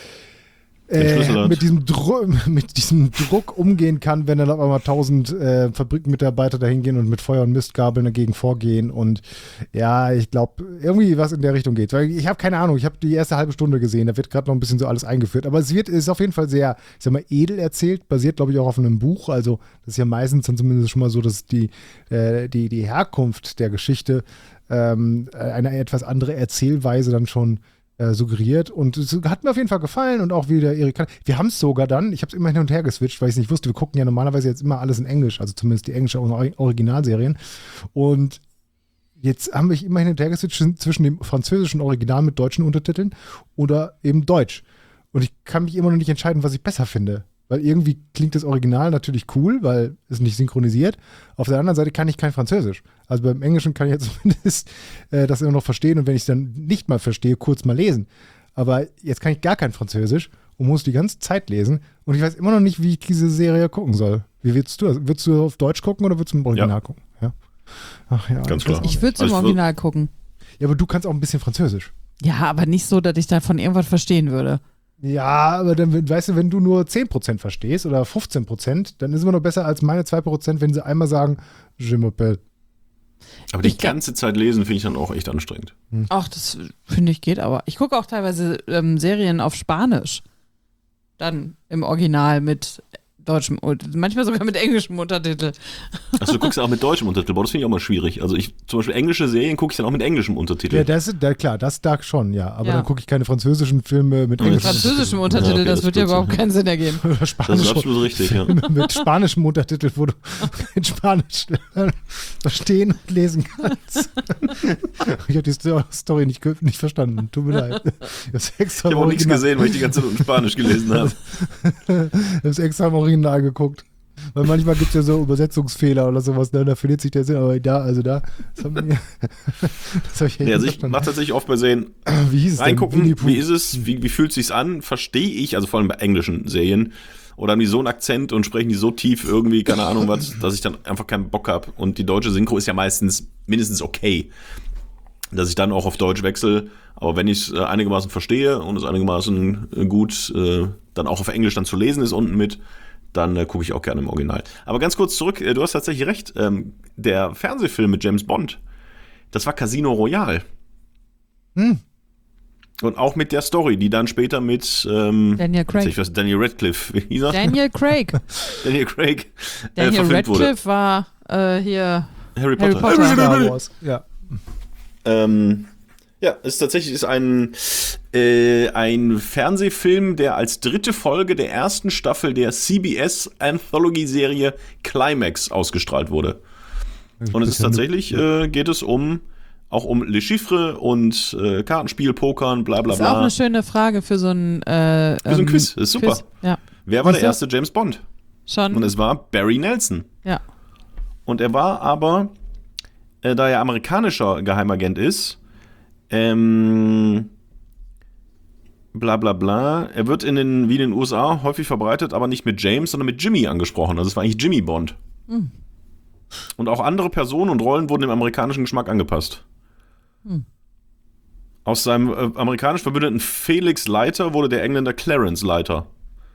Äh, mit, diesem mit diesem Druck umgehen kann, wenn dann auf einmal tausend äh, Fabrikmitarbeiter dahin gehen und mit Feuer und Mistgabeln dagegen vorgehen und ja, ich glaube, irgendwie was in der Richtung geht. Weil ich habe keine Ahnung, ich habe die erste halbe Stunde gesehen, da wird gerade noch ein bisschen so alles eingeführt, aber es wird, ist auf jeden Fall sehr, ich sag mal, edel erzählt, basiert glaube ich auch auf einem Buch, also das ist ja meistens dann zumindest schon mal so, dass die, äh, die, die Herkunft der Geschichte ähm, eine etwas andere Erzählweise dann schon Äh, suggeriert und es hat mir auf jeden Fall gefallen und auch wieder Erik. Wir haben es sogar dann, ich habe es immer hin und her geswitcht, weil ich es nicht wusste, wir gucken ja normalerweise jetzt immer alles in Englisch, also zumindest die englische Originalserien und jetzt haben wir immer hin und her geswitcht zwischen dem französischen Original mit deutschen Untertiteln oder eben Deutsch und ich kann mich immer noch nicht entscheiden, was ich besser finde, weil irgendwie klingt das Original natürlich cool, weil es nicht synchronisiert. Auf der anderen Seite kann ich kein Französisch. Also beim Englischen kann ich jetzt zumindest äh, das immer noch verstehen und wenn ich es dann nicht mal verstehe, kurz mal lesen. Aber jetzt kann ich gar kein Französisch und muss die ganze Zeit lesen und ich weiß immer noch nicht, wie ich diese Serie gucken soll. Wie willst du das? Würdest du auf Deutsch gucken oder würdest du im Original ja. gucken? Ja. Ach ja. Ganz klar. Ich würde es im Also Original gucken. Ja, aber du kannst auch ein bisschen Französisch. Ja, aber nicht so, dass ich davon irgendwas verstehen würde. Ja, aber dann, weißt du, wenn du nur zehn Prozent verstehst oder fünfzehn Prozent, dann ist es immer noch besser als meine zwei Prozent, wenn sie einmal sagen, je m'appelle. Aber die Ich kann- ganze Zeit lesen finde ich dann auch echt anstrengend. Ach, das finde ich geht aber. Ich gucke auch teilweise ähm, Serien auf Spanisch. Dann im Original mit deutschem, manchmal sogar mit englischem Untertitel. Also du guckst ja auch mit deutschem Untertitel, aber das finde ich auch mal schwierig. Also ich, zum Beispiel englische Serien gucke ich dann auch mit englischem Untertitel. Ja, das ist, da, klar, das da schon, ja. Aber Ja. dann gucke ich keine französischen Filme mit Mit Mit englischem französischem Ja, Untertitel, okay, das das wird ja wird überhaupt Sinn. keinen Sinn ergeben. oder Das ist Spanisch. absolut richtig, ja. Mit spanischem Untertitel, wo du in Spanisch verstehen und lesen kannst. Ich habe die Story nicht, ge- nicht verstanden. Tut mir leid. Ich habe extra, Ich habe auch nichts Original- gesehen, weil ich die ganze Zeit in Spanisch gelesen habe. ich hab's extra im Original geguckt. Weil manchmal gibt es ja so Übersetzungsfehler oder sowas, ne? Da verliert sich der Sinn, aber da, also da, das habe hab ich echt Nee, nicht also ich verstanden. mache tatsächlich oft bei Serien Wie hieß es denn? reingucken, Winnie Pooh. wie ist es, wie, wie fühlt es sich an, verstehe ich, also vor allem bei englischen Serien, oder haben die so einen Akzent und sprechen die so tief irgendwie, keine Ahnung was, dass ich dann einfach keinen Bock habe. Und die deutsche Synchro ist ja meistens mindestens okay, dass ich dann auch auf Deutsch wechsle. Aber wenn ich es äh, einigermaßen verstehe und es einigermaßen äh, gut äh, dann auch auf Englisch dann zu lesen ist unten mit, dann äh, gucke ich auch gerne im Original. Aber ganz kurz zurück, äh, du hast tatsächlich recht, ähm, der Fernsehfilm mit James Bond, das war Casino Royale. Hm. Und auch mit der Story, die dann später mit ähm, Daniel Craig. Ich weiß, Daniel Radcliffe, wie hieß er? Daniel Craig. Daniel Craig äh, Daniel verfilmt wurde. Radcliffe war äh, hier. Harry Harry Potter. Potter. Star Wars. Ja. Ähm, ja, ist tatsächlich ist ein, äh, ein Fernsehfilm, der als dritte Folge der ersten Staffel der C B S Anthology-Serie Climax ausgestrahlt wurde. Und es ist tatsächlich, äh, geht es um auch um Le Chiffre und äh, Kartenspiel, Pokern, bla bla Das ist auch bla. eine schöne Frage für so ein, äh, Für so ein ähm, Quiz, ist super. Ja, Wer war der Siehste? erste James Bond? schon. Und es war Barry Nelson. Ja. Und er war aber, äh, da er amerikanischer Geheimagent ist, ähm, bla bla bla, er wird in den, wie in den U S A häufig verbreitet, aber nicht mit James, sondern mit Jimmy angesprochen. Also es war eigentlich Jimmy Bond. Hm. Und auch andere Personen und Rollen wurden dem amerikanischen Geschmack angepasst. Hm. Aus seinem äh, amerikanisch verbündeten Felix Leiter wurde der Engländer Clarence Leiter.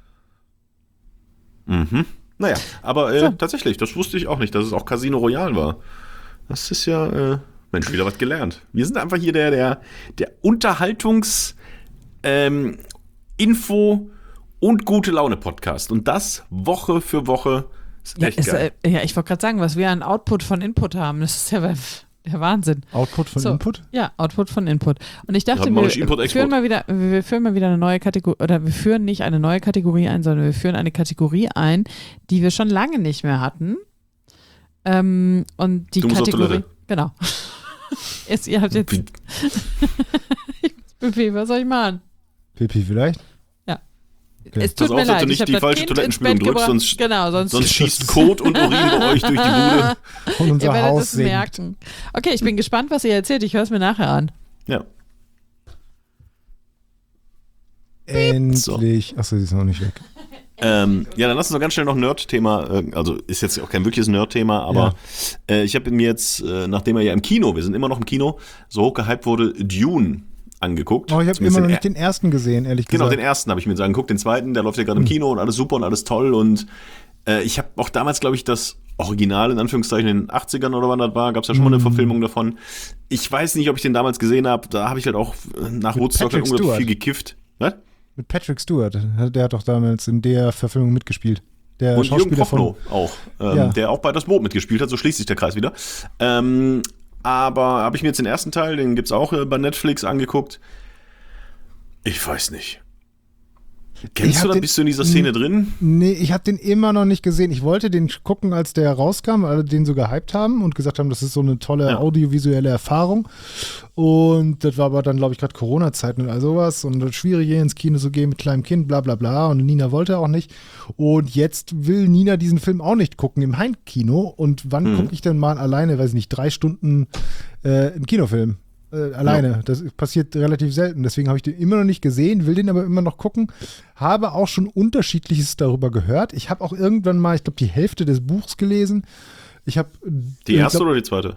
Mhm. Naja, aber äh, So. tatsächlich, das wusste ich auch nicht, dass es auch Casino Royale war. Das ist ja, äh, Mensch, wieder was gelernt. Wir sind einfach hier der, der, der Unterhaltungs-, ähm, Info- und gute Laune-Podcast. Und das Woche für Woche ist Ja, echt ist, geil. äh, ja, ich wollte gerade sagen, was wir an Output von Input haben, das ist ja der Wahnsinn. Output von So. Input? Ja, Output von Input. Und ich dachte haben mir, wir nicht Import, wir Export. führen mal wieder, wir führen mal wieder eine neue Kategorie, oder wir führen nicht eine neue Kategorie ein, sondern wir führen eine Kategorie ein, die wir schon lange nicht mehr hatten. Ähm, und die Du musst auf Kategorie. Toilette. Genau. Jetzt, ihr habt jetzt Wie- Buffet, was soll ich machen? Pipi vielleicht? Okay. Es tut Pass mir auf, dass leid, du nicht ich hab die das falsche Kind Toilettenspülung ins Bett drückst, gebracht. sonst- Genau, sonst, Sonst schießt Kot und Urin bei euch durch die Bude. Und unser ihr werdet Haus es sinkt. merken. Okay, ich bin gespannt, was ihr erzählt. Ich höre es mir nachher an. Ja. Endlich. Achso, sie ist noch nicht weg. Ähm, ja, dann lass uns noch ganz schnell noch Nerd-Thema, äh, also ist jetzt auch kein wirkliches Nerd-Thema, aber ja. äh, ich habe mir jetzt, äh, nachdem er ja im Kino, wir sind immer noch im Kino, so hoch gehypt wurde, Dune angeguckt. Oh, ich habe immer noch nicht den ersten gesehen, ehrlich genau, gesagt. Genau, den ersten habe ich mir jetzt angeguckt, den zweiten, der läuft ja gerade im Kino und alles super und alles toll und äh, ich habe auch damals, glaube ich, das Original, in Anführungszeichen, in den achtzigern oder wann das war, gab es ja schon mal eine Verfilmung davon. Ich weiß nicht, ob ich den damals gesehen habe, da habe ich halt auch nach Mit Woodstock halt unglaublich viel gekifft. Was? Mit Patrick Stewart, der hat doch damals in der Verfilmung mitgespielt. Der und Jürgen Prochnow von, auch, ähm, ja. der auch bei Das Boot mitgespielt hat, so schließt sich der Kreis wieder. Ähm, aber habe ich mir jetzt den ersten Teil, den gibt's auch äh, bei Netflix angeguckt. Ich weiß nicht. Kennst du das? Bist du in dieser Szene drin? Nee, ich habe den immer noch nicht gesehen. Ich wollte den gucken, als der rauskam, weil alle den so gehypt haben und gesagt haben, das ist so eine tolle ja. audiovisuelle Erfahrung. Und das war aber dann, glaube ich, gerade Corona-Zeiten und all sowas. Und das schwierig, hier ins Kino zu gehen mit kleinem Kind, bla bla bla. Und Nina wollte auch nicht. Und jetzt will Nina diesen Film auch nicht gucken im Heimkino. Und wann hm. gucke ich denn mal alleine, weiß ich nicht, drei Stunden äh, einen Kinofilm? Äh, alleine. Ja. Das passiert relativ selten. Deswegen habe ich den immer noch nicht gesehen, will den aber immer noch gucken. Habe auch schon Unterschiedliches darüber gehört. Ich habe auch irgendwann mal, ich glaube, die Hälfte des Buchs gelesen. Ich habe die erste glaub, oder die zweite?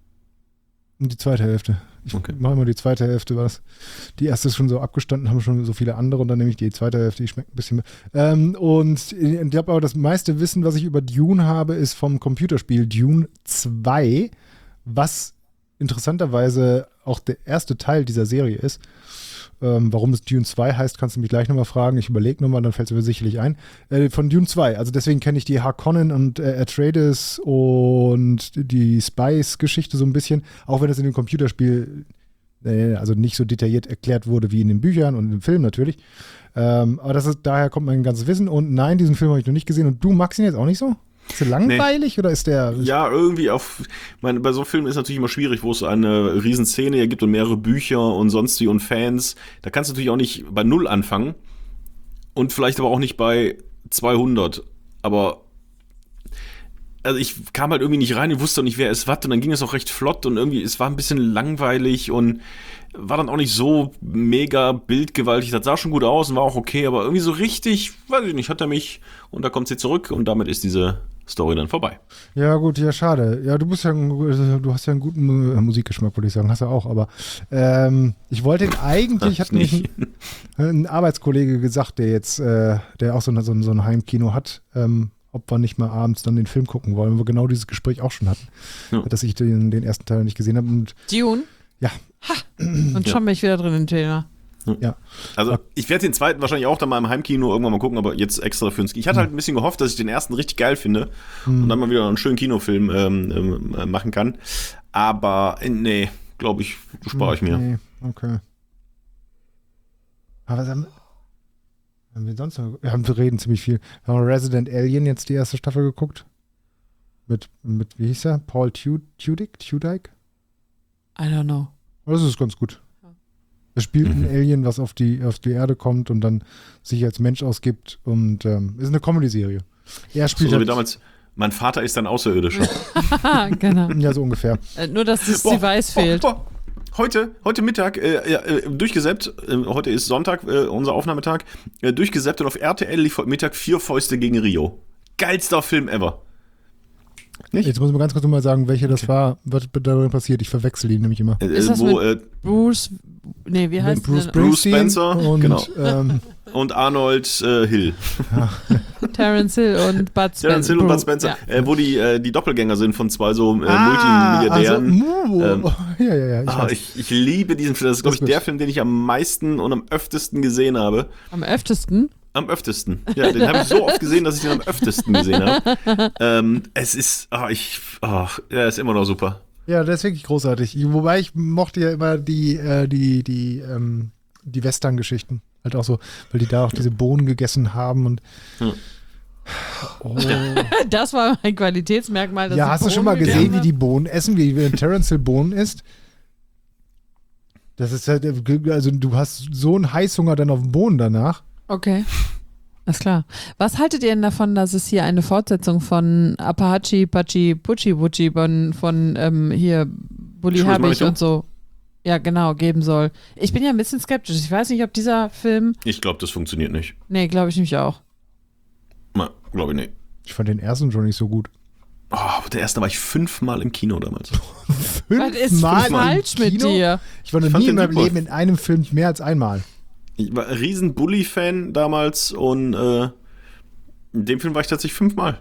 Die zweite Hälfte. Ich okay. mache immer die zweite Hälfte, was. Die erste ist schon so abgestanden, haben schon so viele andere und dann nehme ich die zweite Hälfte, die schmeckt ein bisschen mehr. Ähm, und ich glaube aber, das meiste Wissen, was ich über Dune habe, ist vom Computerspiel Dune zwei, was interessanterweise auch der erste Teil dieser Serie ist. Ähm, warum es Dune zwei heißt, kannst du mich gleich nochmal fragen. Ich überlege nochmal, dann fällt es mir sicherlich ein. Äh, von Dune zwei. Also deswegen kenne ich die Harkonnen und äh, Atreides und die Spice-Geschichte so ein bisschen. Auch wenn das in dem Computerspiel äh, also nicht so detailliert erklärt wurde wie in den Büchern und im Film natürlich. Ähm, aber das ist, daher kommt mein ganzes Wissen. Und nein, diesen Film habe ich noch nicht gesehen. Und du magst ihn jetzt auch nicht so? Ist der langweilig nee. oder ist der... Ja, irgendwie auf... Ich meine, bei so Filmen ist natürlich immer schwierig, wo es eine riesen Szene gibt und mehrere Bücher und sonst wie und Fans. Da kannst du natürlich auch nicht bei null anfangen und vielleicht aber auch nicht bei zweihundert. Aber also ich kam halt irgendwie nicht rein, ich wusste auch nicht, wer ist was und dann ging es auch recht flott und irgendwie, es war ein bisschen langweilig und war dann auch nicht so mega bildgewaltig. Das sah schon gut aus und war auch okay, aber irgendwie so richtig, weiß ich nicht, hat er mich und da kommt sie zurück und damit ist diese Story dann vorbei. Ja gut, ja schade. Ja, du bist ja, du hast ja einen guten Musikgeschmack, würde ich sagen, hast du auch, aber ähm, ich wollte ihn eigentlich, hat mich ein, ein Arbeitskollege gesagt, der jetzt, äh, der auch so, eine, so, ein, so ein Heimkino hat, ähm, ob wir nicht mal abends dann den Film gucken wollen, weil wir genau dieses Gespräch auch schon hatten, ja. dass ich den, den ersten Teil nicht gesehen habe. Und Dune? Ja. Ha! Und schon ja. bin ich wieder drin im Thema. Ja. Also ich werde den zweiten wahrscheinlich auch dann mal im Heimkino irgendwann mal gucken, aber jetzt extra für uns. Ich hatte halt ein bisschen gehofft, dass ich den ersten richtig geil finde mhm. und dann mal wieder einen schönen Kinofilm ähm, äh, machen kann. Aber äh, nee, glaube ich, spare ich mir. Nee, okay. Aber was haben, haben wir sonst noch? Wir, haben, wir reden ziemlich viel. Wir haben Resident Alien jetzt die erste Staffel geguckt. Mit, mit wie hieß er? Paul Tudyk? Tudyk? I don't know. Das ist ganz gut. Er spielt mhm. ein Alien, was auf die, auf die Erde kommt und dann sich als Mensch ausgibt und ähm, ist eine Comedy-Serie. Er spielt so halt, wie damals, mein Vater ist ein Außerirdischer. Genau. Ja, so ungefähr. Äh, nur, dass das boah, Device boah, fehlt. Boah. Heute, heute Mittag, äh, äh, durchgesäppt, äh, heute ist Sonntag, äh, unser Aufnahmetag, äh, durchgesäppt und auf R T L lief heute Mittag Vier Fäuste gegen Rio. Geilster Film ever. Nicht? Jetzt muss man ganz kurz nochmal sagen, welcher das okay. war, was darin passiert. Ich verwechsel ihn nämlich immer. Äh, ist das wo, mit äh, Bruce, nee, wie heißt Bruce, Bruce Spencer und, genau. ähm, und Arnold äh, Hill. Ja. Terence Hill und Bud Spencer. Terence Hill und Bud Spencer, ja. äh, wo die, äh, die Doppelgänger sind von zwei so äh, ah, Multimilliardären. Also, ähm, ja, ja, ja. Ich, ah, ich, ich liebe diesen Film. Das ist, glaube ich, der Film, den ich am meisten und am öftesten gesehen habe. Am öftesten? Am öftesten. Ja, den habe ich so oft gesehen, dass ich den am öftesten gesehen habe. ähm, es ist, ach, ich, ach, er ist immer noch super. Ja, der ist wirklich großartig. Wobei ich mochte ja immer die, äh, die, die, ähm, die Western-Geschichten. Halt auch so, weil die da auch diese Bohnen gegessen haben und ja. Oh. Das war mein Qualitätsmerkmal. Dass ja, hast Bohnen du schon mal gesehen, wie die Bohnen essen, wie, wie Terence Hill Bohnen isst? Das ist halt, also du hast so einen Heißhunger dann auf den Bohnen danach. Okay, alles klar. Was haltet ihr denn davon, dass es hier eine Fortsetzung von Apache, Pachi, Puchi, Wuchi von, von ähm, hier Bully Herbig und so, ja genau, geben soll? Ich bin ja ein bisschen skeptisch. Ich weiß nicht, ob dieser Film... Ich glaube, das funktioniert nicht. Nee, glaube ich nämlich auch. Glaube ich nicht. Ich fand den ersten schon nicht so gut. Oh, der erste war ich fünfmal im Kino damals. Was ist Fünfmal falsch im mit Kino? dir? Ich war noch Ich fand nie in den meinem super. Leben in einem Film mehr als einmal. Ich war ein riesen Bully-Fan damals und äh, in dem Film war ich tatsächlich fünfmal.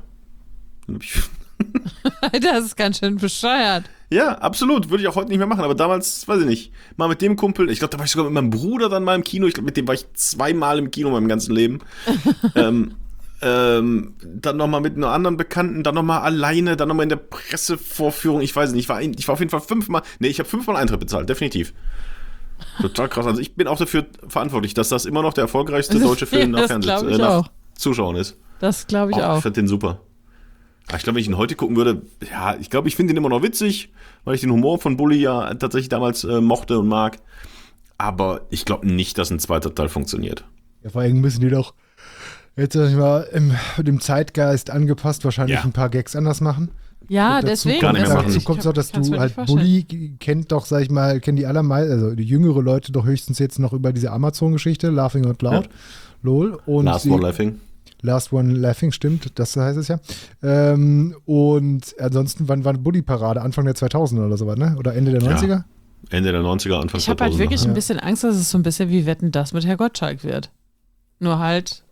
Das ist ganz schön bescheuert. Ja, absolut. Würde ich auch heute nicht mehr machen. Aber damals, weiß ich nicht, mal mit dem Kumpel, ich glaube, da war ich sogar mit meinem Bruder dann mal im Kino. Ich glaube, mit dem war ich zweimal im Kino in meinem ganzen Leben. ähm, ähm, dann nochmal mit einem anderen Bekannten, dann nochmal alleine, dann nochmal in der Pressevorführung. Ich weiß nicht, ich war, ein, ich war auf jeden Fall fünfmal, nee, ich habe fünfmal Eintritt bezahlt, definitiv. Total krass. Also ich bin auch dafür verantwortlich, dass das immer noch der erfolgreichste deutsche Film nach, Das Fernseh, glaub ich äh, nach auch. Zuschauern ist. Das glaube ich Oh, auch. ich fand den super. Aber ich glaube, wenn ich ihn heute gucken würde, ja, ich glaube, ich finde ihn immer noch witzig, weil ich den Humor von Bully ja tatsächlich damals äh, mochte und mag. Aber ich glaube nicht, dass ein zweiter Teil funktioniert. Ja, vor allem müssen die doch jetzt sag ich mal im dem Zeitgeist angepasst wahrscheinlich Ja. ein paar Gags anders machen. Ja, Und dazu deswegen. Gar nicht mehr das- machen. Dazu kommt es auch, dass kann's mir du halt nicht vorstellen. Bully kennt doch, sag ich mal, kennen die allermeisten, also die jüngere Leute doch höchstens jetzt noch über diese Amazon-Geschichte, Laughing Out Loud, Ja. lol. Und Last die, One Laughing. Last One Laughing, stimmt, das heißt es ja. Ähm, und ansonsten, wann war Bully-Parade? Anfang der zweitausender oder sowas, ne? Oder Ende der Ja. neunziger? Ende der neunziger, Anfang Ich habe halt zweitausender. wirklich ein Ja. bisschen Angst, dass es so ein bisschen wie Wetten, das mit Herr Gottschalk wird. Nur halt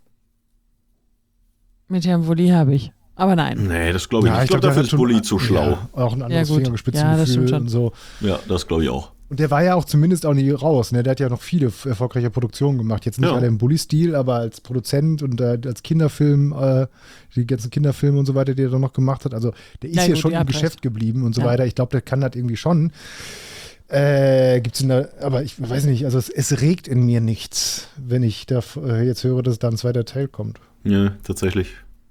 mit Herrn Wulli habe ich. Aber nein. Nee, das glaube ich Ja, nicht. Ich glaube, der dafür hat ist schon- Bully zu schlau. Ja, auch ein anderes Ja, gut. Fingerspitzengefühl Ja, das stimmt schon. und so. Ja, das glaube ich auch. Und der war ja auch zumindest auch nie raus, ne? Der hat ja noch viele f- erfolgreiche Produktionen gemacht. Jetzt nicht Ja. alle im Bully-Stil, aber als Produzent und äh, als Kinderfilm, äh, die ganzen Kinderfilme und so weiter, die er dann noch gemacht hat. Also der ist Na hier gut, schon ihr im habt Geschäft recht. geblieben und so Ja. weiter. Ich glaube, der kann das irgendwie schon. Äh, gibt's denn da, aber ich weiß nicht, also es, es regt in mir nichts, wenn ich da äh, jetzt höre, dass da ein zweiter Teil kommt. Ja, tatsächlich.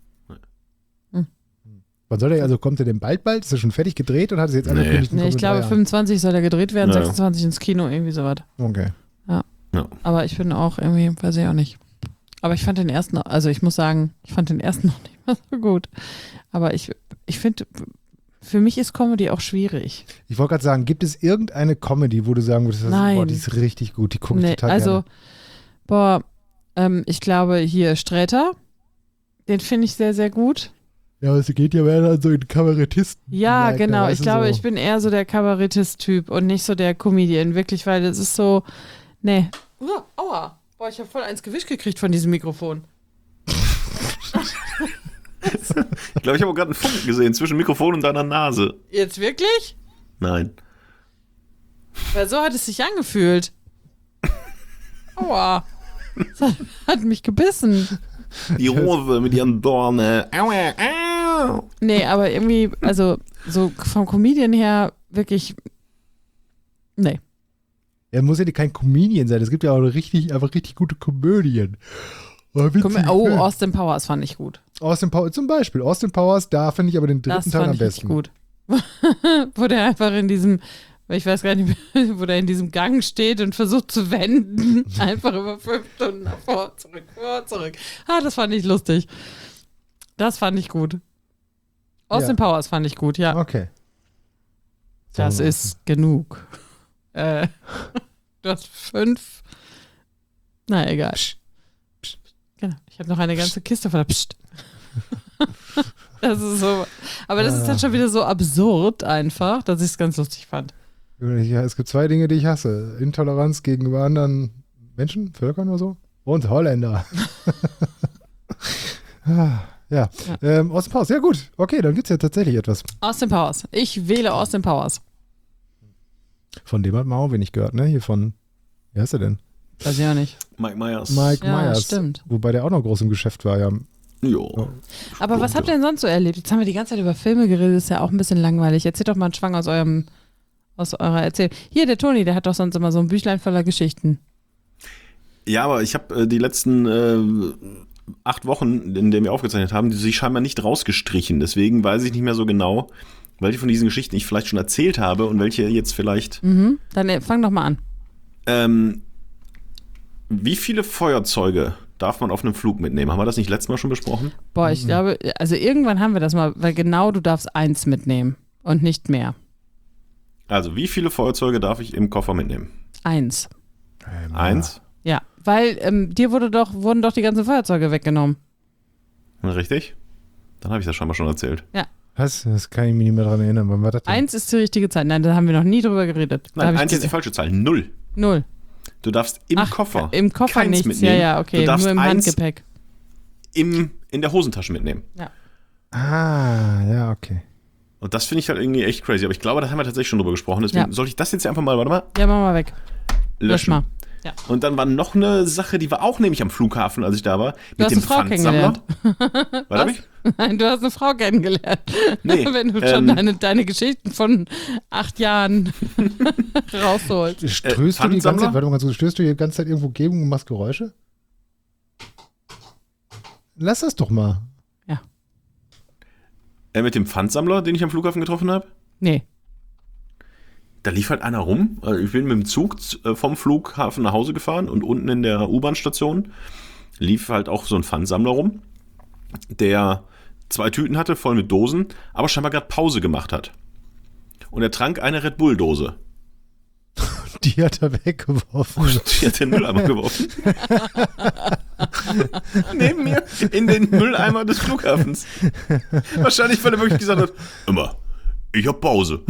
Wann soll der, also kommt der denn bald bald? Ist er schon fertig gedreht oder hat es jetzt Nee. angekündigt? Nee, kommt ich in glaube, drei Jahren? fünfundzwanzig soll er gedreht werden, Ja. sechsundzwanzig ins Kino, irgendwie sowas. Okay. Ja. Aber ich bin auch irgendwie, weiß ich auch nicht. Aber ich fand den ersten, also ich muss sagen, ich fand den ersten noch nicht mal so gut. Aber ich, ich finde, für mich ist Comedy auch schwierig. Ich wollte gerade sagen, gibt es irgendeine Comedy, wo du sagen würdest, das- Nein. boah, die ist richtig gut, die gucke ich Nee, total also, gerne. boah, ähm, ich glaube hier Sträter, den finde ich sehr, sehr gut. Ja, aber es geht ja mehr so in Kabarettisten. Ja, like, genau. weißt Ich du, glaube, so. ich bin eher so der Kabarettist-Typ und nicht so der Comedian, wirklich, weil das ist so, nee. Oh, aua. Boah, ich habe voll eins gewischt gekriegt von diesem Mikrofon. Ich glaube, ich habe auch gerade einen Funken gesehen zwischen Mikrofon und deiner Nase. Jetzt wirklich? Nein. Weil so hat es sich angefühlt. Aua. Das hat, hat mich gebissen. Die Rose mit ihren Dornen. Aua, au. Nee, aber irgendwie, also so vom Comedian her wirklich, nee. Er muss ja kein Comedian sein. Es gibt ja auch richtig, einfach richtig gute Komödien. Oh, witzige Komm, oh, Filme. Austin Powers fand ich gut. Austin Powers, zum Beispiel. Austin Powers, da finde ich aber den dritten Das Teil fand am ich besten. richtig gut. Wo der einfach in diesem, ich weiß gar nicht mehr, wo der in diesem Gang steht und versucht zu wenden. Einfach über fünf Stunden nach vor, zurück, vor, zurück. Ah, das fand ich lustig. Das fand ich gut. Austin Ja. Powers fand ich gut, ja. Okay. Das So. ist genug. Äh, du hast fünf. Na, egal. Psst. Psst. Genau. Ich habe noch eine ganze Kiste voller Psst. Das ist so. Aber das ist dann schon wieder so absurd einfach, dass ich es ganz lustig fand. Ja, es gibt zwei Dinge, die ich hasse. Intoleranz gegenüber anderen Menschen, Völkern oder so. Und Holländer. Ah, ja. Ja. Ähm, Austin Powers, ja gut. Okay, dann gibt es ja tatsächlich etwas. Austin Powers. Ich wähle Austin Powers. Von dem hat man auch wenig gehört, ne? Hier von, wie heißt er denn? Weiß ich auch nicht. Mike Myers. Mike Ja, Myers. stimmt. Wobei der auch noch groß im Geschäft war, ja. Jo. Aber was habt ihr denn sonst so erlebt? Jetzt haben wir die ganze Zeit über Filme geredet, ist ja auch ein bisschen langweilig. Erzählt doch mal einen Schwang aus eurem, aus eurer Erzählung. Hier, der Toni, der hat doch sonst immer so ein Büchlein voller Geschichten. Ja, aber ich habe äh, die letzten äh, acht Wochen, in denen wir aufgezeichnet haben, die sich scheinbar nicht rausgestrichen. Deswegen weiß ich nicht mehr so genau, welche von diesen Geschichten ich vielleicht schon erzählt habe und welche jetzt vielleicht. Mhm. Dann äh, fang doch mal an. Ähm, wie viele Feuerzeuge darf man auf einem Flug mitnehmen? Haben wir das nicht letztes Mal schon besprochen? Boah, ich glaube, also irgendwann haben wir das mal, weil genau du darfst eins mitnehmen und nicht mehr. Also, wie viele Feuerzeuge darf ich im Koffer mitnehmen? Eins. Ähm, Ja, weil ähm, dir wurde doch, wurden doch die ganzen Feuerzeuge weggenommen. Richtig? Dann habe ich das scheinbar schon erzählt. Ja. Was? Das kann ich mich nicht mehr dran erinnern. Wann war das denn? Eins ist die richtige Zahl. Nein, da haben wir noch nie drüber geredet. Da Nein, hab ich eins ist ge- die falsche Zahl. Null. Null. Du darfst im Ach, Koffer im Koffer keins nichts. mitnehmen. Ja, ja, okay. Du darfst Nur im eins Handgepäck. im, in der Hosentasche mitnehmen. Ah, ja, okay. Und das finde ich halt irgendwie echt crazy. Aber ich glaube, da haben wir tatsächlich schon drüber gesprochen. Deswegen Ja. sollte ich das jetzt einfach mal, warte mal, Ja, mach mal weg. Lösch löschen. mal. Ja. Und dann war noch eine Sache, die war auch nämlich am Flughafen, als ich da war. Du Mit hast dem eine Frau Pfandsammler. kennengelernt. Was hab ich? Nein, du hast eine Frau kennengelernt. Nee, Wenn du ähm, schon deine, deine Geschichten von acht Jahren rausholst. Stößt du die ganze Pfandsammler? Zeit, warte mal ganz kurz, stößt du die ganze Zeit irgendwo gegen und machst Geräusche? Lass das doch mal. Äh, mit dem Pfandsammler, den ich am Flughafen getroffen habe. Nee. Da lief halt einer rum. Also ich bin mit dem Zug äh, vom Flughafen nach Hause gefahren und unten in der U-Bahn-Station lief halt auch so ein Pfandsammler rum, der zwei Tüten hatte, voll mit Dosen, aber scheinbar gerade Pause gemacht hat. Und er trank eine Red Bull-Dose. Die hat er weggeworfen. Die hat den Mülleimer geworfen. Neben mir in den Mülleimer des Flughafens. Wahrscheinlich, weil er wirklich gesagt hat, immer, ich hab Pause.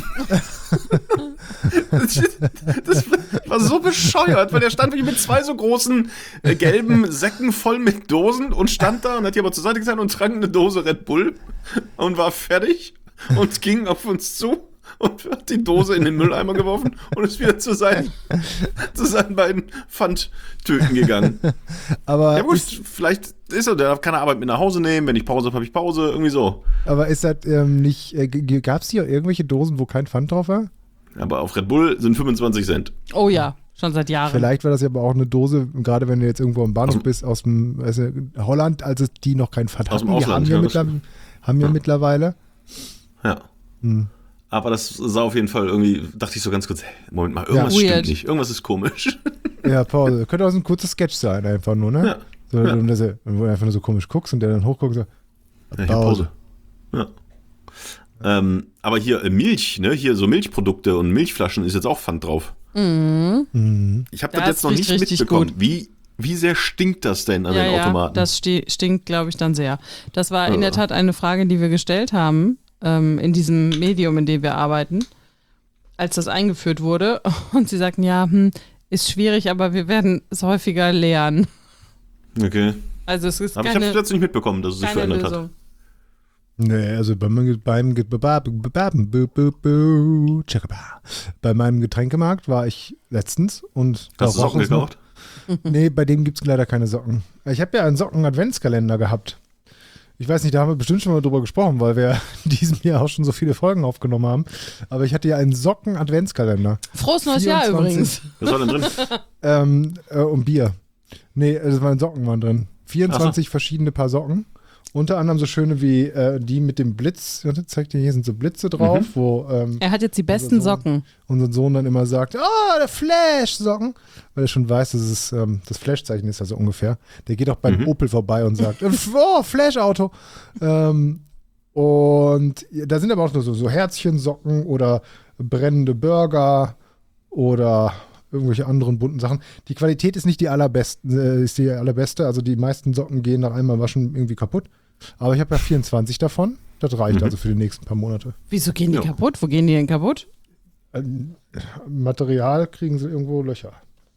Das, das war so bescheuert, weil der stand wirklich mit zwei so großen äh, gelben Säcken voll mit Dosen und stand da und hat die aber zur Seite getan und trank eine Dose Red Bull und war fertig und ging auf uns zu. Und hat die Dose in den Mülleimer geworfen und ist wieder zu seinen, zu seinen beiden Pfandtüten gegangen. Aber, Ja gut, ist, vielleicht ist er, der darf keine Arbeit mit nach Hause nehmen. Wenn ich Pause habe, habe ich Pause. Irgendwie so. aber ist das ähm, nicht, äh, gab es hier irgendwelche Dosen, wo kein Pfand drauf war? Aber auf Red Bull sind fünfundzwanzig Cent. Oh ja, schon seit Jahren. Vielleicht war das ja aber auch eine Dose, gerade wenn du jetzt irgendwo am Bahnhof Aus dem- bist, aus dem weißt du, Holland, als es die noch kein Pfand Aus dem hatten. Die Ausland, haben, ja ja, mittlerweile, haben ja Ja. mittlerweile. Ja. Hm. Aber das sah auf jeden Fall irgendwie, dachte ich so ganz kurz, hey, Moment mal, irgendwas Ja. stimmt Weird. nicht. Irgendwas ist komisch. Ja, Pause. Könnte auch so ein kurzer Sketch sein, einfach nur, ne? Ja. So, Ja. und dass er, wo du einfach nur so komisch guckst und der dann hochguckt und so, Ja, ich hab Pause. Ja. Ähm, aber hier äh, Milch, ne? Hier so Milchprodukte und Milchflaschen ist jetzt auch Pfand drauf. Mhm. mhm. Ich habe Das das jetzt noch riecht nicht richtig mitbekommen. gut. Wie, wie sehr stinkt das denn an Ja, den ja, Automaten? das sti- stinkt, glaube ich, dann sehr. Das war in Ja. der Tat eine Frage, die wir gestellt haben ähm, in diesem Medium, in dem wir arbeiten, als das eingeführt wurde. Und sie sagten, ja, hm, ist schwierig, aber wir werden es häufiger lernen. Okay. Also es ist Aber ich habe keine, es jetzt nicht mitbekommen, dass es sich keine verändert hat. Lösung. Nee, also bei meinem, beim, bei meinem Getränkemarkt war ich letztens und da Hast du Socken roch es noch- gekauft? Nee, bei dem gibt es leider keine Socken. Ich habe ja einen Socken-Adventskalender gehabt. Ich weiß nicht, da haben wir bestimmt schon mal drüber gesprochen, weil wir in diesem Jahr auch schon so viele Folgen aufgenommen haben. Aber ich hatte ja einen Socken-Adventskalender. Frohes neues Jahr vierundzwanzig übrigens. Was war denn drin? Ähm, äh, und Bier. Nee, es waren Socken waren drin. vierundzwanzig verschiedene Paar Socken. Unter anderem so schöne wie äh, die mit dem Blitz. Warte, zeig dir, hier sind so Blitze drauf, Mhm. wo ähm, Er hat jetzt die besten Sohn. Socken. unser Sohn dann immer sagt, oh, der Flash-Socken. Weil er schon weiß, dass es ähm, das Flash-Zeichen ist, also ungefähr. Der geht auch beim Mhm. Opel vorbei und sagt, oh, Flash-Auto. ähm, und da sind aber auch nur so, so Herzchensocken oder brennende Burger oder irgendwelche anderen bunten Sachen. Die Qualität ist nicht die allerbeste, äh, ist die allerbeste. Also die meisten Socken gehen nach einmal waschen irgendwie kaputt. Aber ich habe ja vierundzwanzig davon. Das reicht Mhm. also für die nächsten paar Monate. Wieso gehen die Ja. kaputt? Wo gehen die denn kaputt? Ähm, Material kriegen sie irgendwo Löcher.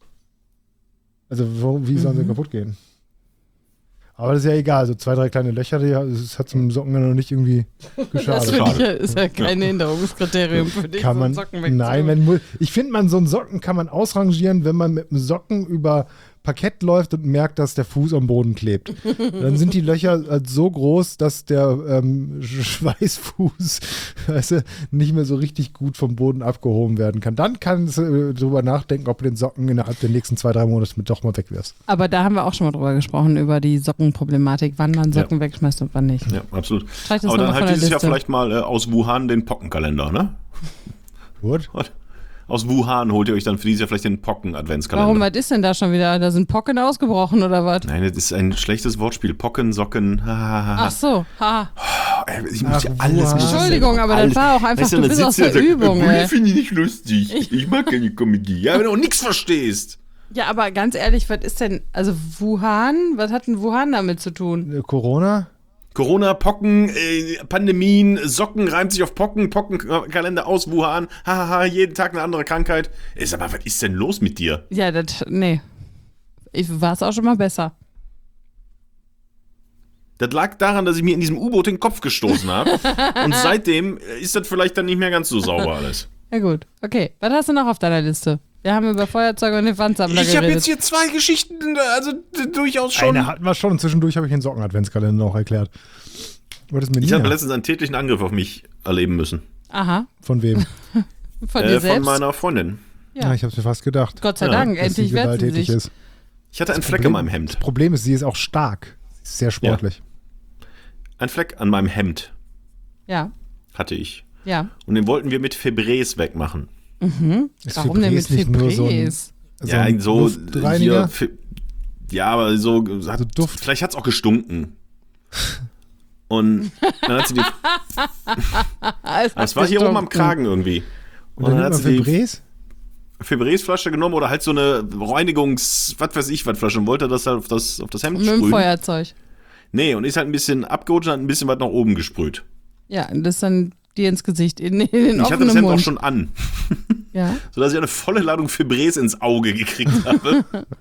Also wo, wie sollen sie Mhm. kaputt gehen? Aber das ist ja egal, so zwei, drei kleine Löcher, die, das hat zum Socken ja noch nicht irgendwie Das geschadet. finde ich, Schade. ja- ist ja kein Hinderungskriterium für dich, Kann so einen man, Socken wegzutun. nein, wenn, mu- ich finde, man so einen Socken kann man ausrangieren, wenn man mit einem Socken über Parkett läuft und merkt, dass der Fuß am Boden klebt. Dann sind die Löcher halt so groß, dass der ähm, Sch- Schweißfuß weißt du, nicht mehr so richtig gut vom Boden abgehoben werden kann. Dann kannst du äh, drüber nachdenken, ob du den Socken innerhalb der nächsten zwei, drei Monate mit doch mal wegwirfst. Aber da haben wir auch schon mal drüber gesprochen, über die Sockenproblematik, wann man Socken wegschmeißt und wann nicht. Ja, absolut. Streich das Aber noch dann mal von halt der dieses Jahr Liste. vielleicht mal äh, aus Wuhan den Pockenkalender, ne? Gut? Aus Wuhan holt ihr euch dann für dieses Jahr vielleicht den Pocken-Adventskalender. Warum, was ist denn da schon wieder? Da sind Pocken ausgebrochen oder was? Nein, das ist ein schlechtes Wortspiel. Pocken, Socken. Ha, ha, ha. Ach so, ha. Oh, ey, ich muss Ach, ja alles Wuhan. muss ich Entschuldigung, selber- aber das alles. war auch einfach, Weißt du dann bist aus sitzt der ihr und Übung, sagt, ey. finde ich nicht lustig. Ich mag keine Comedy. Ja, wenn du auch nichts verstehst. Ja, aber ganz ehrlich, was ist denn, also Wuhan, was hat denn Wuhan damit zu tun? Äh, Corona? Corona, Pocken, äh, Pandemien, Socken reimt sich auf Pocken, Pockenkalender aus Wuhan, hahaha, jeden Tag eine andere Krankheit. Ist aber, was ist denn los mit dir? Ja, das, nee. Ich war es auch schon mal besser. Das lag daran, dass ich mir in diesem U-Boot den Kopf gestoßen habe. Und seitdem ist das vielleicht dann nicht mehr ganz so sauber alles. Ja gut, okay. Was hast du noch auf deiner Liste? Wir haben über Feuerzeuge und den Pfandsammler Ich habe geredet. jetzt hier zwei Geschichten, also d- durchaus schon. Eine hatten wir schon und zwischendurch habe ich den Socken-Adventskalender noch erklärt. Wolltest mir Ich nie habe nach- letztens einen tätlichen Angriff auf mich erleben müssen. Aha, Von wem? von Äh, dir von selbst? meiner Freundin. Ja, Ja, ich habe es mir fast gedacht, Gott sei Ja, Dank, dass sie endlich wehrt sie gewalttätig sich. ist. Ich hatte einen Fleck Problem- an meinem Hemd. Das Problem ist, sie ist auch stark. Sie ist sehr sportlich. Ein Fleck an meinem Hemd Ja, hatte ich. ja. Und den wollten wir mit Febreze wegmachen. Ist Warum denn mit Febreze nicht nur so ein, Febreze? so ja, ein so Luftreiniger? hier, Fe- ja, aber so hat, So Duft. vielleicht hat es auch gestunken. Und dann hat sie die, es war hier oben am Kragen irgendwie. Und dann nimmt man sie die Febreze? Febreze-Flasche genommen oder halt so eine Reinigungs-, was weiß ich, was Flasche und wollte das halt auf das, auf das Hemd Mit dem sprühen. Feuerzeug. Nee, und ist halt ein bisschen abgerutscht und hat ein bisschen was nach oben gesprüht. Ja, und das dann dir ins Gesicht, in, in den Ich hatte offenen das Hemd Mund. auch schon an, Ja. sodass ich eine volle Ladung Febreze ins Auge gekriegt habe.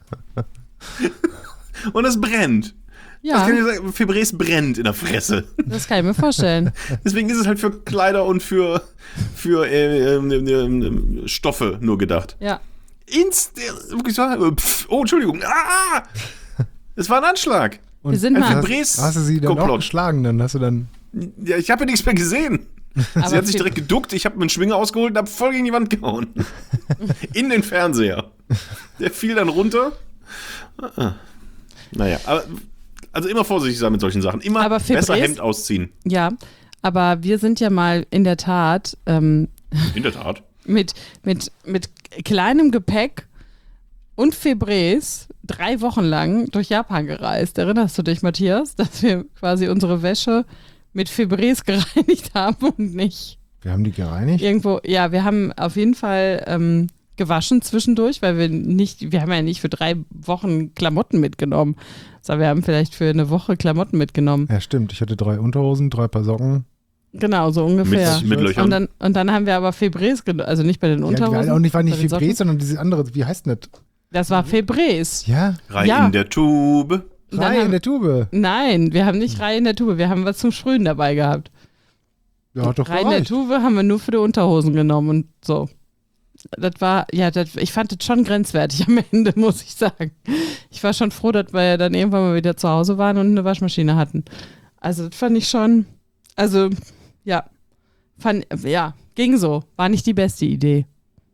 Und es brennt. Das Ja, kann ich sagen, Febreze brennt in der Fresse. das kann ich mir vorstellen. Deswegen ist es halt für Kleider und für, für äh, äh, äh, äh, Stoffe nur gedacht. Ja. Ins, äh, wirklich so, äh, pf, oh, Entschuldigung. Ah! Es war ein Anschlag. Und Wir sind hast, mal- Febreze hast du sie dann auch Komplott. geschlagen? Dann hast du dann. Ja, ich habe ja nichts mehr gesehen. Aber Sie hat sich Fe- direkt geduckt, ich habe meinen Schwinger ausgeholt und habe voll gegen die Wand gehauen. In den Fernseher. Der fiel dann runter. Ah. Naja, aber, also immer vorsichtig sein mit solchen Sachen. Immer Aber besser Febreze- Hemd ausziehen. Ja, aber wir sind ja mal in der Tat ähm, In der Tat. mit, mit, mit kleinem Gepäck und Febreze drei Wochen lang durch Japan gereist. Erinnerst du dich, Matthias, dass wir quasi unsere Wäsche mit Febreze gereinigt haben und nicht Wir haben die gereinigt. irgendwo, ja, wir haben auf jeden Fall ähm, gewaschen zwischendurch, weil wir nicht, wir haben ja nicht für drei Wochen Klamotten mitgenommen, sondern wir haben vielleicht für eine Woche Klamotten mitgenommen. Ja, stimmt. Ich hatte drei Unterhosen, drei Paar Socken. Genau, so ungefähr. Mit, mit Löchern. Und dann, und dann haben wir aber Febreze genommen, also nicht bei den Ja, die Unterhosen. war auch nicht, war nicht bei den Febreze, Socken. sondern diese andere, wie heißt denn das? Das war Febreze. Ja, Rein Ja. in der Tube. Und dann Reihe haben- in der Tube. Nein, wir haben nicht Reihe in der Tube, wir haben was zum Sprühen dabei gehabt. Ja, hat doch Reihe in der gereicht. Tube haben wir nur für die Unterhosen genommen und so. Das war, ja, das, ich fand das schon grenzwertig am Ende, muss ich sagen. Ich war schon froh, dass wir dann irgendwann mal wieder zu Hause waren und eine Waschmaschine hatten. Also, das fand ich schon, also, ja, fand, ja, ging so. War nicht die beste Idee.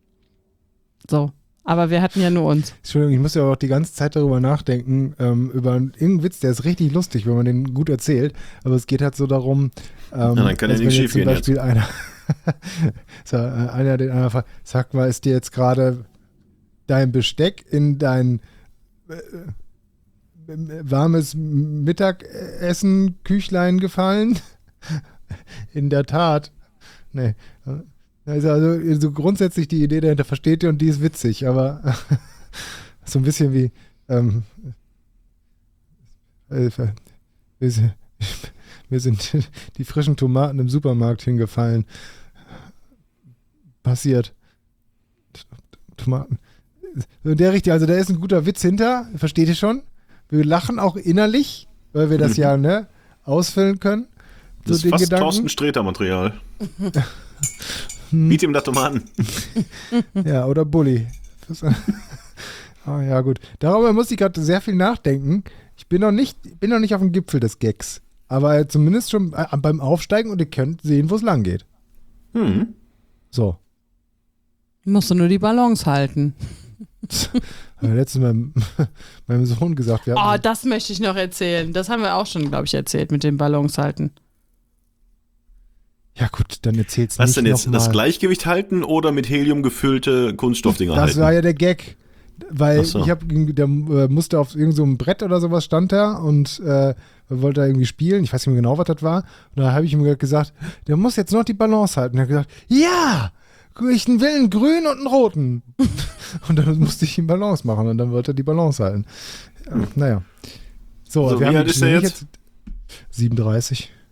So. Aber wir hatten ja nur uns. Entschuldigung, ich muss ja auch die ganze Zeit darüber nachdenken, ähm, über einen- irgendeinen Witz, der ist richtig lustig, wenn man den gut erzählt, aber es geht halt so darum, ähm, dann kann ja dass nichts wenn jetzt schief zum gehen Beispiel einer, so, äh, einer den anderen fragt, sag mal, ist dir jetzt gerade dein Besteck in dein äh, äh, warmes Mittagessen Küchlein gefallen? In der Tat. Nee. Also, also so grundsätzlich die Idee dahinter versteht ihr und die ist witzig, aber so ein bisschen wie ähm, äh, wir, sind, wir sind die frischen Tomaten im Supermarkt hingefallen. Passiert. Tomaten. In der Richtung, also da ist ein guter Witz hinter, versteht ihr schon? Wir lachen auch innerlich, weil wir das ja ne, ausfüllen können. So Das ist den fast Gedanken. Thorsten Sträter-Material. Biet ihm da Tomaten. Ja, oder Bulli. Oh, ja, gut. Darüber muss ich gerade sehr viel nachdenken. Ich bin noch nicht, bin noch nicht auf dem Gipfel des Gags. Aber zumindest schon äh, beim Aufsteigen und ihr könnt sehen, wo es lang geht. Hm. So. Musst du nur die Balance halten. Haben wir letztens meinem, meinem Sohn gesagt, wir Oh, hatten, das möchte ich noch erzählen. Das haben wir auch schon, glaube ich, erzählt mit dem Balance halten. ja gut, dann erzähl's Was nicht denn jetzt? noch Das mal. Gleichgewicht halten oder mit Helium gefüllte Kunststoffdinger Das halten? war ja der Gag. Weil Ach so. ich habe, der äh, musste auf irgendeinem so einem Brett oder sowas stand da und äh, wollte da irgendwie spielen. Ich weiß nicht mehr genau, was das war. Und da habe ich ihm gesagt, der muss jetzt noch die Balance halten. Und er hat gesagt, ja, ich will einen grünen und einen roten. Und dann musste ich ihm Balance machen und dann wollte er die Balance halten. Ja, naja. So, So, wir wie haben alt ist der nämlich jetzt? siebenunddreißig.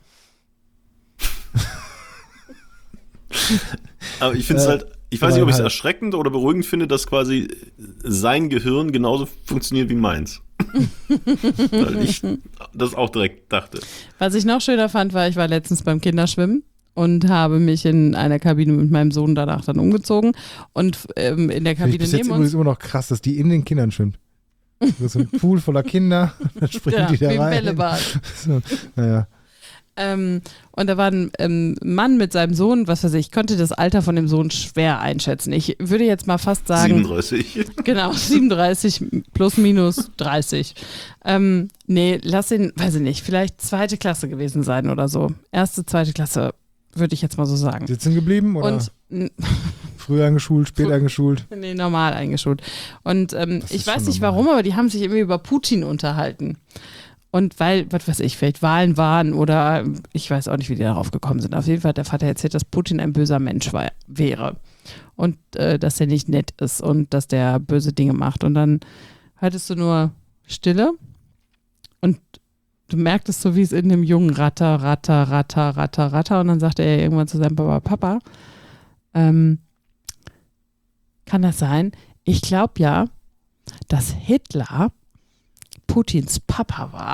Aber ich finde es Äh, halt, ich weiß nicht, ob ich es dreieinhalb. erschreckend oder beruhigend finde, dass quasi sein Gehirn genauso funktioniert wie meins. Weil ich das auch direkt dachte. Was ich noch schöner fand, war, ich war letztens beim Kinderschwimmen und habe mich in einer Kabine mit meinem Sohn danach dann umgezogen und ähm, in der Finde ich Kabine bis jetzt neben übrigens uns, immer noch krass, dass die in den Kindern schwimmt. Das ist ein Pool voller Kinder, dann springen ja, die da wie ein rein. Bällebad. So, naja. Ähm, und da war ein ähm, Mann mit seinem Sohn, was weiß ich, ich konnte das Alter von dem Sohn schwer einschätzen. Ich würde jetzt mal fast sagen, siebenunddreißig. genau, siebenunddreißig plus minus dreißig. Ähm, nee, lass ihn, weiß ich nicht, vielleicht zweite Klasse gewesen sein oder so. Erste, zweite Klasse, würde ich jetzt mal so sagen. Sitzen geblieben oder Und n- früh eingeschult, spät eingeschult? nee, normal eingeschult. Und ähm, Das ich ist weiß schon nicht normal. warum, aber die haben sich irgendwie über Putin unterhalten. Und weil, was weiß ich, vielleicht Wahlen waren oder ich weiß auch nicht, wie die darauf gekommen sind. Auf jeden Fall hat der Vater erzählt, dass Putin ein böser Mensch war, wäre. Und äh, dass er nicht nett ist und dass der böse Dinge macht. Und dann hattest du nur Stille und du merktest so, wie es in dem Jungen ratter, ratter, ratter, ratter, ratter. Und dann sagte er irgendwann zu seinem Papa, Papa, ähm, kann das sein? Ich glaube ja, dass Hitler Putins Papa war.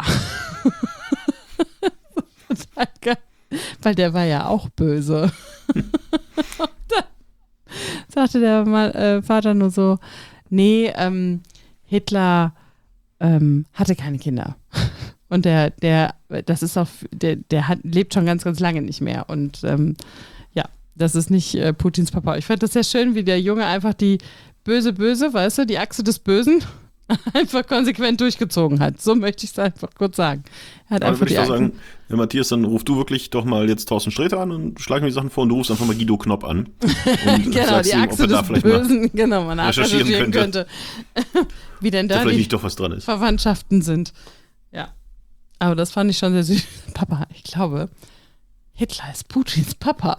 Total geil. Weil der war ja auch böse. Und dann sagte der mal, äh, Vater nur so, nee, ähm, Hitler ähm, hatte keine Kinder. Und der, der, das ist auch, der, der hat, lebt schon ganz, ganz lange nicht mehr. Und ähm, ja, das ist nicht äh, Putins Papa. Ich fand das sehr schön, wie der Junge einfach die böse, böse, weißt du, die Achse des Bösen einfach konsequent durchgezogen hat. So möchte ich es einfach kurz sagen. Er hat Aber einfach würde die ich doch Achsen. sagen, ja, Matthias, dann ruf du wirklich doch mal jetzt Thorsten Sträter an und schlag mir die Sachen vor und du rufst einfach mal Guido Knopp an. Und Genau, sagst die ihm, ob Achse er da des vielleicht mal Bösen, genau, man recherchieren recherchieren könnte. könnte. Wie denn da da vielleicht die nicht doch was dran ist. Verwandtschaften sind. Ja. Aber das fand ich schon sehr süß. Papa, ich glaube, Hitler ist Putins Papa.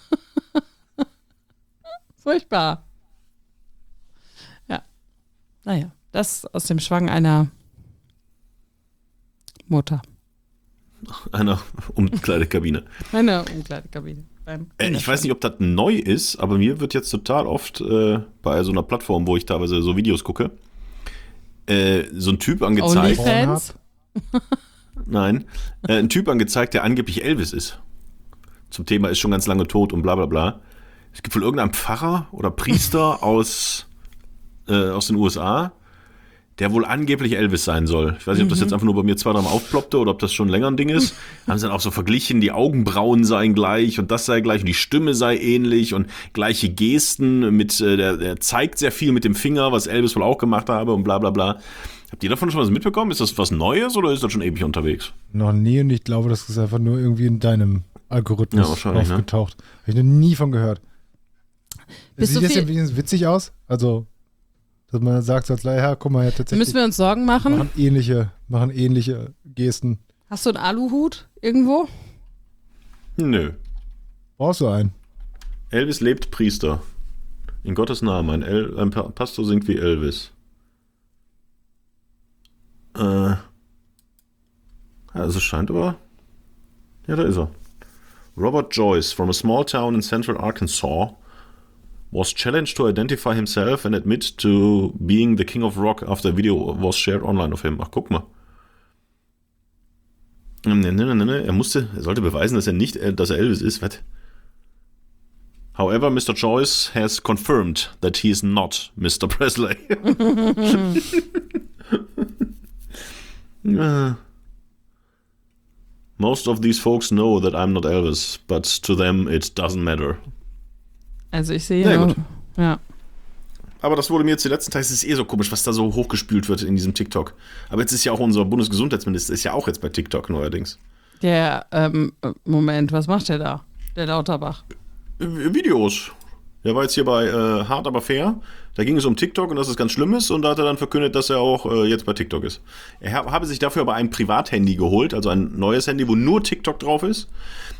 Furchtbar. Ja. Naja, das aus dem Schwang einer Mutter. Einer Umkleidekabine. Eine Umkleidekabine. Beim Äh, ich weiß nicht, ob das neu ist, aber mir wird jetzt total oft äh, bei so einer Plattform, wo ich teilweise so Videos gucke, äh, so ein Typ angezeigt. Onlyfans? Nein, äh, ein Typ angezeigt, der angeblich Elvis ist. Zum Thema ist schon ganz lange tot und bla bla bla. Es gibt wohl irgendeinen Pfarrer oder Priester aus, äh, aus den U S A, der wohl angeblich Elvis sein soll. Ich weiß nicht, ob das jetzt einfach nur bei mir zwei, dreimal aufploppte oder ob das schon länger ein Ding ist. Haben sie dann auch so verglichen, die Augenbrauen seien gleich und das sei gleich und die Stimme sei ähnlich und gleiche Gesten mit, äh, der, der zeigt sehr viel mit dem Finger, was Elvis wohl auch gemacht habe und bla bla bla. Habt ihr davon schon was mitbekommen? Ist das was Neues oder ist das schon ewig unterwegs? Noch nie und ich glaube, das ist einfach nur irgendwie in deinem Algorithmus Ja, wahrscheinlich, ne? aufgetaucht. Habe ich noch nie von gehört. Bist Sieht du das viel- denn wenigstens witzig aus? Also, dass man sagt, so als Laie, ja, guck mal, ja, tatsächlich Müssen wir uns Sorgen machen? machen ähnliche, machen ähnliche Gesten. Hast du einen Aluhut irgendwo? Nö. Brauchst du einen? Elvis lebt Priester. In Gottes Namen. Ein, El ein Pa- Pastor singt wie Elvis. Äh. Also scheint aber. Ja, da ist er. Robert Joyce from a small town in central Arkansas was challenged to identify himself and admit to being the king of rock after a video was shared online of him. Ach, guck mal. Ne, ne, ne, ne. Er musste, er sollte beweisen, dass er nicht, äh, dass er Elvis ist. Was? However, Mister Joyce has confirmed that he is not Mister Presley. Uh, Most of these folks know that I'm not Elvis, but to them it doesn't matter. Also ich sehe Sehr nur, gut. ja. Aber das wurde mir jetzt die letzten Tage, es ist eh so komisch, was da so hochgespült wird in diesem TikTok. Aber jetzt ist ja auch unser Bundesgesundheitsminister, ist ja auch jetzt bei TikTok neuerdings. Der, ähm, Moment, was macht der da? Der Lauterbach. Äh, Videos. Der war jetzt hier bei äh, Hart aber fair. Da ging es um TikTok und dass es ganz schlimm ist. Und da hat er dann verkündet, dass er auch äh, jetzt bei TikTok ist. Er hab, habe sich dafür aber ein Privathandy geholt, also ein neues Handy, wo nur TikTok drauf ist.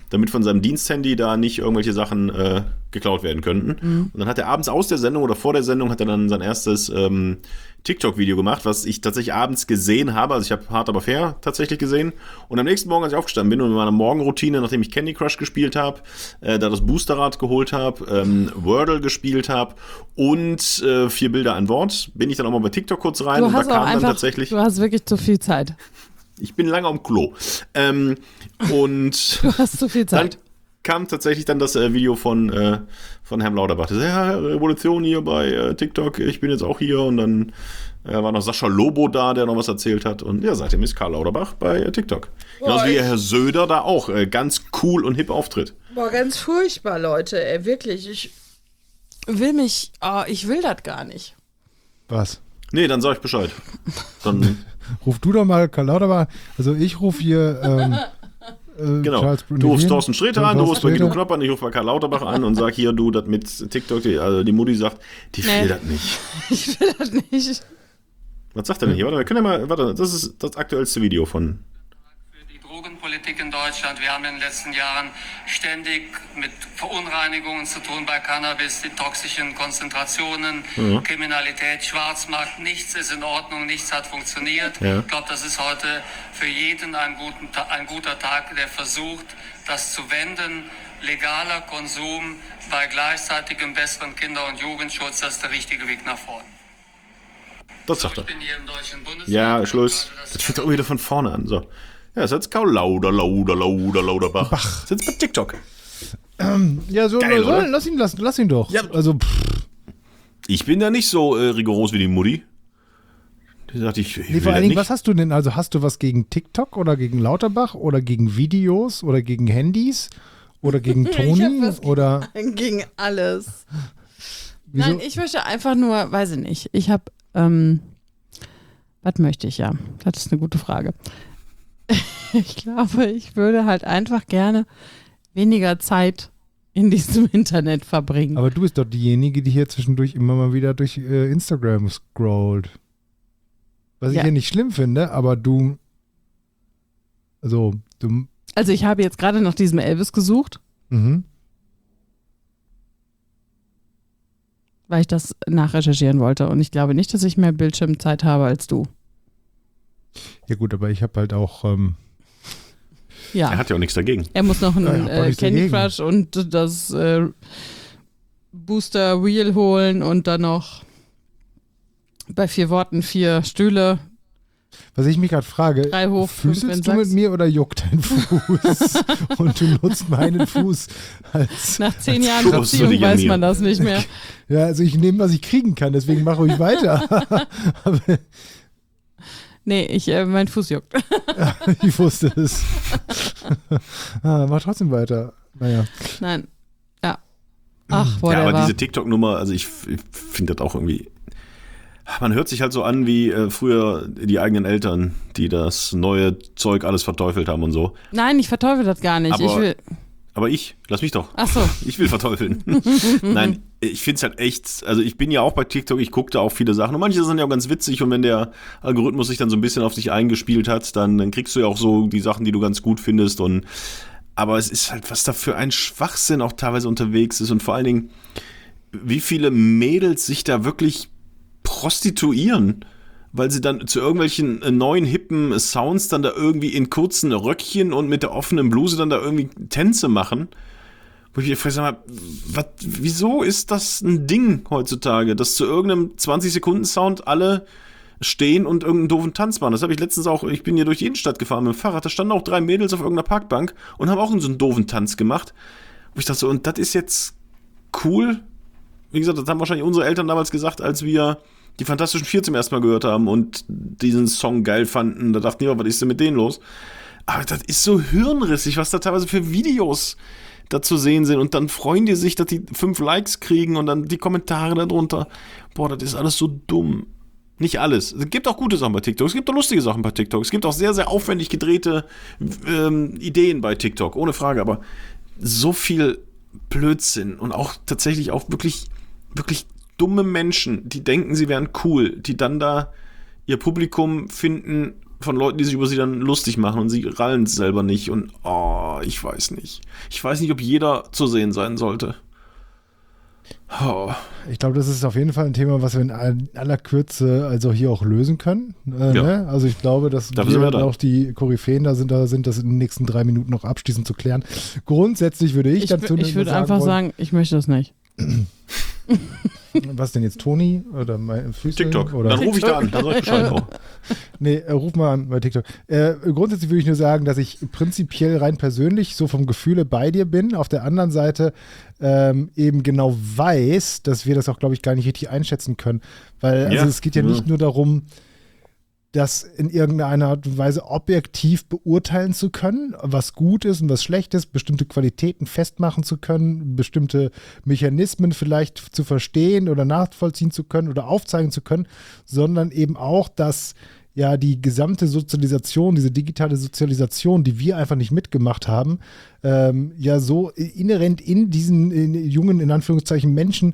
damit von seinem Diensthandy da nicht irgendwelche Sachen äh, geklaut werden könnten. Mhm. Und dann hat er abends aus der Sendung oder vor der Sendung hat er dann sein erstes ähm, TikTok-Video gemacht, was ich tatsächlich abends gesehen habe. Also ich habe Hard aber fair tatsächlich gesehen. Und am nächsten Morgen, als ich aufgestanden bin und in meiner Morgenroutine, nachdem ich Candy Crush gespielt habe, äh, da das Boosterrad geholt habe, ähm, Wordle gespielt habe und äh, vier Bilder, ein Wort, bin ich dann auch mal bei TikTok kurz rein Du und da hast auch kam dann einfach, tatsächlich... du hast wirklich zu viel Zeit. Ich bin lange am Klo. Ähm, und Du hast zu viel Zeit. Dann kam tatsächlich dann das äh, Video von, äh, von Herrn Lauterbach. Der sagte, ja, Revolution hier bei äh, TikTok, ich bin jetzt auch hier. Und dann äh, war noch Sascha Lobo da, der noch was erzählt hat. Und ja, seitdem ist Karl Lauterbach bei äh, TikTok. Genauso wie Herr Söder da auch äh, ganz cool und hip auftritt. Boah, ganz furchtbar, Leute. Ey, wirklich. Ich will mich, oh, ich will das gar nicht. Was? Nee, dann sag ich Bescheid. Dann Ruf du doch mal Karl Lauterbach. Also ich rufe hier ähm, äh, genau. Charles Du rufst Thorsten Sträter an, du rufst bei Guido Sträter. Knopp an, ich rufe bei Karl Lauterbach an und sag hier, du, das mit TikTok, die, also die Mutti sagt, die Nee. will das nicht. Ich will das nicht. Was sagt er denn hier? Warte, wir können ja mal, warte, das ist das aktuellste Video von. Für die Drogenpolitik in Deutschland. Wir haben in den letzten Jahren ständig mit Verunreinigungen zu tun bei Cannabis, die toxischen Konzentrationen, Ja. Kriminalität, Schwarzmarkt. Nichts ist in Ordnung, nichts hat funktioniert. Ja. Ich glaube, das ist heute für jeden ein, guten, Ta- ein guter Tag, der versucht, das zu wenden. Legaler Konsum bei gleichzeitigem besseren Kinder- und Jugendschutz, das ist der richtige Weg nach vorne. Das sagt er. Ich bin hier im Deutschen Bundestag. Ja, Schluss. Das Das fängt auch wieder von vorne an. So. Ja, ist jetzt Karl Lauder, Lauder, Lauder, Lauderbach. Bach. Ist jetzt bei TikTok. Ja, so, Geil, so oder? lass ihn, lass, lass ihn doch. Ja. Also, pff, Ich bin da nicht so äh, rigoros wie die Mutti. Die sagt, ich, ich nee, will vor das allen Dingen, nicht. was hast du denn? Also hast du was gegen TikTok oder gegen Lauterbach oder gegen Videos oder gegen Handys oder gegen Ich hab Toni was oder Gegen alles. wieso? Nein, ich möchte einfach nur, weiß ich nicht, ich habe, ähm, was möchte ich ja? Das ist eine gute Frage. Ich glaube, ich würde halt einfach gerne weniger Zeit in diesem Internet verbringen. Aber du bist doch diejenige, die hier zwischendurch immer mal wieder durch äh, Instagram scrollt. Was Ja. ich ja nicht schlimm finde, aber du, also du, Also ich habe jetzt gerade nach diesem Elvis gesucht, mhm. weil ich das nachrecherchieren wollte. Und ich glaube nicht, dass ich mehr Bildschirmzeit habe als du. Ja gut, aber ich habe halt auch, ähm, Ja. Er hat ja auch nichts dagegen. Er muss noch ein Ja, ich hab auch äh, nichts Candy dagegen. Crush und das äh, Booster Wheel holen und dann noch bei vier Worten vier Stühle. was ich mich gerade frage, Drei hoch, fünf in füßelst du mit Sachs. mir oder juckt dein Fuß? Und du nutzt meinen Fuß als, Nach zehn als Jahren Fuß Beziehung würde ich an weiß mir. man das nicht mehr. Ja, also ich nehme, was ich kriegen kann, deswegen mache ich weiter. Aber Nee, ich, äh, mein Fuß juckt. ich wusste es. ah, mach trotzdem weiter. Naja. Nein. Ja. Ach, whatever. Ja, aber diese TikTok-Nummer, also ich, ich finde das auch irgendwie. Man hört sich halt so an wie äh, früher die eigenen Eltern, die das neue Zeug alles verteufelt haben und so. Nein, ich verteufel das gar nicht. Aber- ich will. Aber ich, lass mich doch. Ach so. Ich will verteufeln. Nein, ich finde es halt echt, also ich bin ja auch bei TikTok, ich gucke da auch viele Sachen und manche sind ja auch ganz witzig und wenn der Algorithmus sich dann so ein bisschen auf dich eingespielt hat, dann, dann kriegst du ja auch so die Sachen, die du ganz gut findest und aber es ist halt, was da für ein Schwachsinn auch teilweise unterwegs ist und vor allen Dingen, wie viele Mädels sich da wirklich prostituieren, weil sie dann zu irgendwelchen äh, neuen, hippen Sounds dann da irgendwie in kurzen Röckchen und mit der offenen Bluse dann da irgendwie Tänze machen. Wo ich mir frage, sag mal, wat, wieso ist das ein Ding heutzutage, dass zu irgendeinem zwanzig-Sekunden-Sound alle stehen und irgendeinen doofen Tanz machen? Das habe ich letztens auch, ich bin hier durch die Innenstadt gefahren mit dem Fahrrad, da standen auch drei Mädels auf irgendeiner Parkbank und haben auch so einen doofen Tanz gemacht. Wo ich dachte so, und das ist jetzt cool? Wie gesagt, das haben wahrscheinlich unsere Eltern damals gesagt, als wir die Fantastischen Vier zum ersten Mal gehört haben und diesen Song geil fanden. Da dachten wir, was ist denn mit denen los? Aber das ist so hirnrissig, was da teilweise für Videos da zu sehen sind. Und dann freuen die sich, dass die fünf Likes kriegen und dann die Kommentare darunter. Boah, das ist alles so dumm. Nicht alles. Es gibt auch gute Sachen bei TikTok. Es gibt auch lustige Sachen bei TikTok. Es gibt auch sehr, sehr aufwendig gedrehte ähm, Ideen bei TikTok. Ohne Frage. Aber so viel Blödsinn und auch tatsächlich auch wirklich, wirklich dumme Menschen, die denken, sie wären cool, die dann da ihr Publikum finden von Leuten, die sich über sie dann lustig machen und sie rallen es selber nicht und oh, oh, ich weiß nicht. Ich weiß nicht, ob jeder zu sehen sein sollte. Oh. Ich glaube, das ist auf jeden Fall ein Thema, was wir in aller Kürze also hier auch lösen können. Äh, Ja. ne? Also ich glaube, dass Dafür sind wir wir da. auch die Koryphäen da sind, da sind, das in den nächsten drei Minuten noch abschließend zu klären. Grundsätzlich würde ich, Ich, dazu ich würde sagen einfach wollen, sagen, ich möchte das nicht. was denn jetzt, Toni oder mein Füßling? TikTok. Oder? Dann rufe ich da an. Da soll ich Bescheid auch. Nee, äh, ruf mal an bei TikTok. Äh, grundsätzlich würde ich nur sagen, dass ich prinzipiell rein persönlich so vom Gefühle bei dir bin. Auf der anderen Seite ähm, eben genau weiß, dass wir das auch, glaube ich, gar nicht richtig einschätzen können. Weil also Ja. es geht ja nicht nur darum, das in irgendeiner Art und Weise objektiv beurteilen zu können, was gut ist und was schlecht ist, bestimmte Qualitäten festmachen zu können, bestimmte Mechanismen vielleicht zu verstehen oder nachvollziehen zu können oder aufzeigen zu können, sondern eben auch, dass ja die gesamte Sozialisation, diese digitale Sozialisation, die wir einfach nicht mitgemacht haben, ähm, ja so inhärent in diesen in jungen, in Anführungszeichen, Menschen,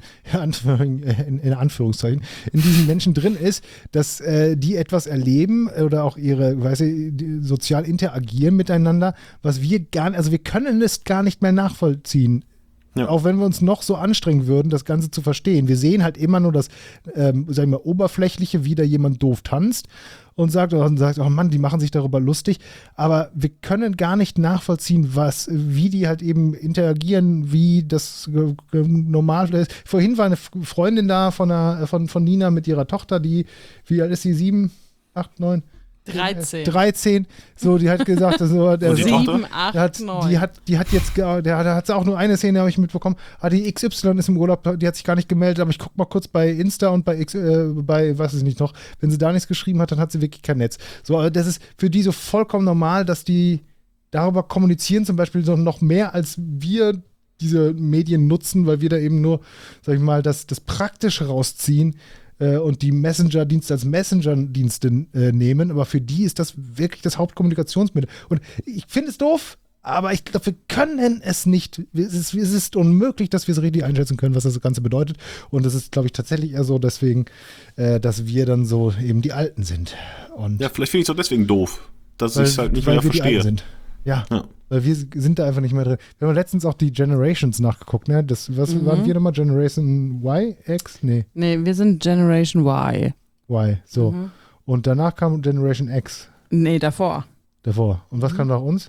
in, in Anführungszeichen, in diesen Menschen drin ist, dass äh, die etwas erleben oder auch ihre, weiß ich, die sozial interagieren miteinander, was wir gar nicht, also wir können es gar nicht mehr nachvollziehen. Ja. Auch wenn wir uns noch so anstrengen würden, das Ganze zu verstehen. Wir sehen halt immer nur das, ähm, sagen wir, Oberflächliche, wie da jemand doof tanzt und sagt, und sagt, oh Mann, die machen sich darüber lustig. Aber wir können gar nicht nachvollziehen, was, wie die halt eben interagieren, wie das äh, normal ist. Vorhin war eine Freundin da von, einer, von, von Nina mit ihrer Tochter, die, wie alt ist sie? Sieben, acht, neun? dreizehn. dreizehn, so, die hat gesagt, so, der Und die so, Tochter? sieben, acht, der hat, neun. die, hat, die hat jetzt, ge- der, der hat auch nur eine Szene, habe ich mitbekommen, ah, die X Y ist im Urlaub, die hat sich gar nicht gemeldet, aber ich gucke mal kurz bei Insta und bei, X, äh, bei, was ist nicht noch, wenn sie da nichts geschrieben hat, dann hat sie wirklich kein Netz. So, also das ist für die so vollkommen normal, dass die darüber kommunizieren, zum Beispiel so noch mehr, als wir diese Medien nutzen, weil wir da eben nur, sag ich mal, das, das Praktische rausziehen äh, und die Messenger-Dienste als Messenger-Dienste äh, nehmen, aber für die ist das wirklich das Hauptkommunikationsmittel. Und ich finde es doof, aber ich glaube, wir können es nicht. Es ist, es ist unmöglich, dass wir es richtig einschätzen können, was das Ganze bedeutet. Und es ist, glaube ich, tatsächlich eher so deswegen, äh, dass wir dann so eben die Alten sind. Und Ja, vielleicht finde ich es auch deswegen doof, dass weil, ich es halt nicht weil mehr wir die Alten verstehe. sind. Ja, Ja. weil wir sind da einfach nicht mehr drin. Wir haben letztens auch die Generations nachgeguckt, ne? Das, was Mhm. waren wir nochmal? Generation Y? X? Nee, Nee, wir sind Generation Y. Y. So. Mhm. Und danach kam Generation X Nee, davor. davor. Und was kam nach uns?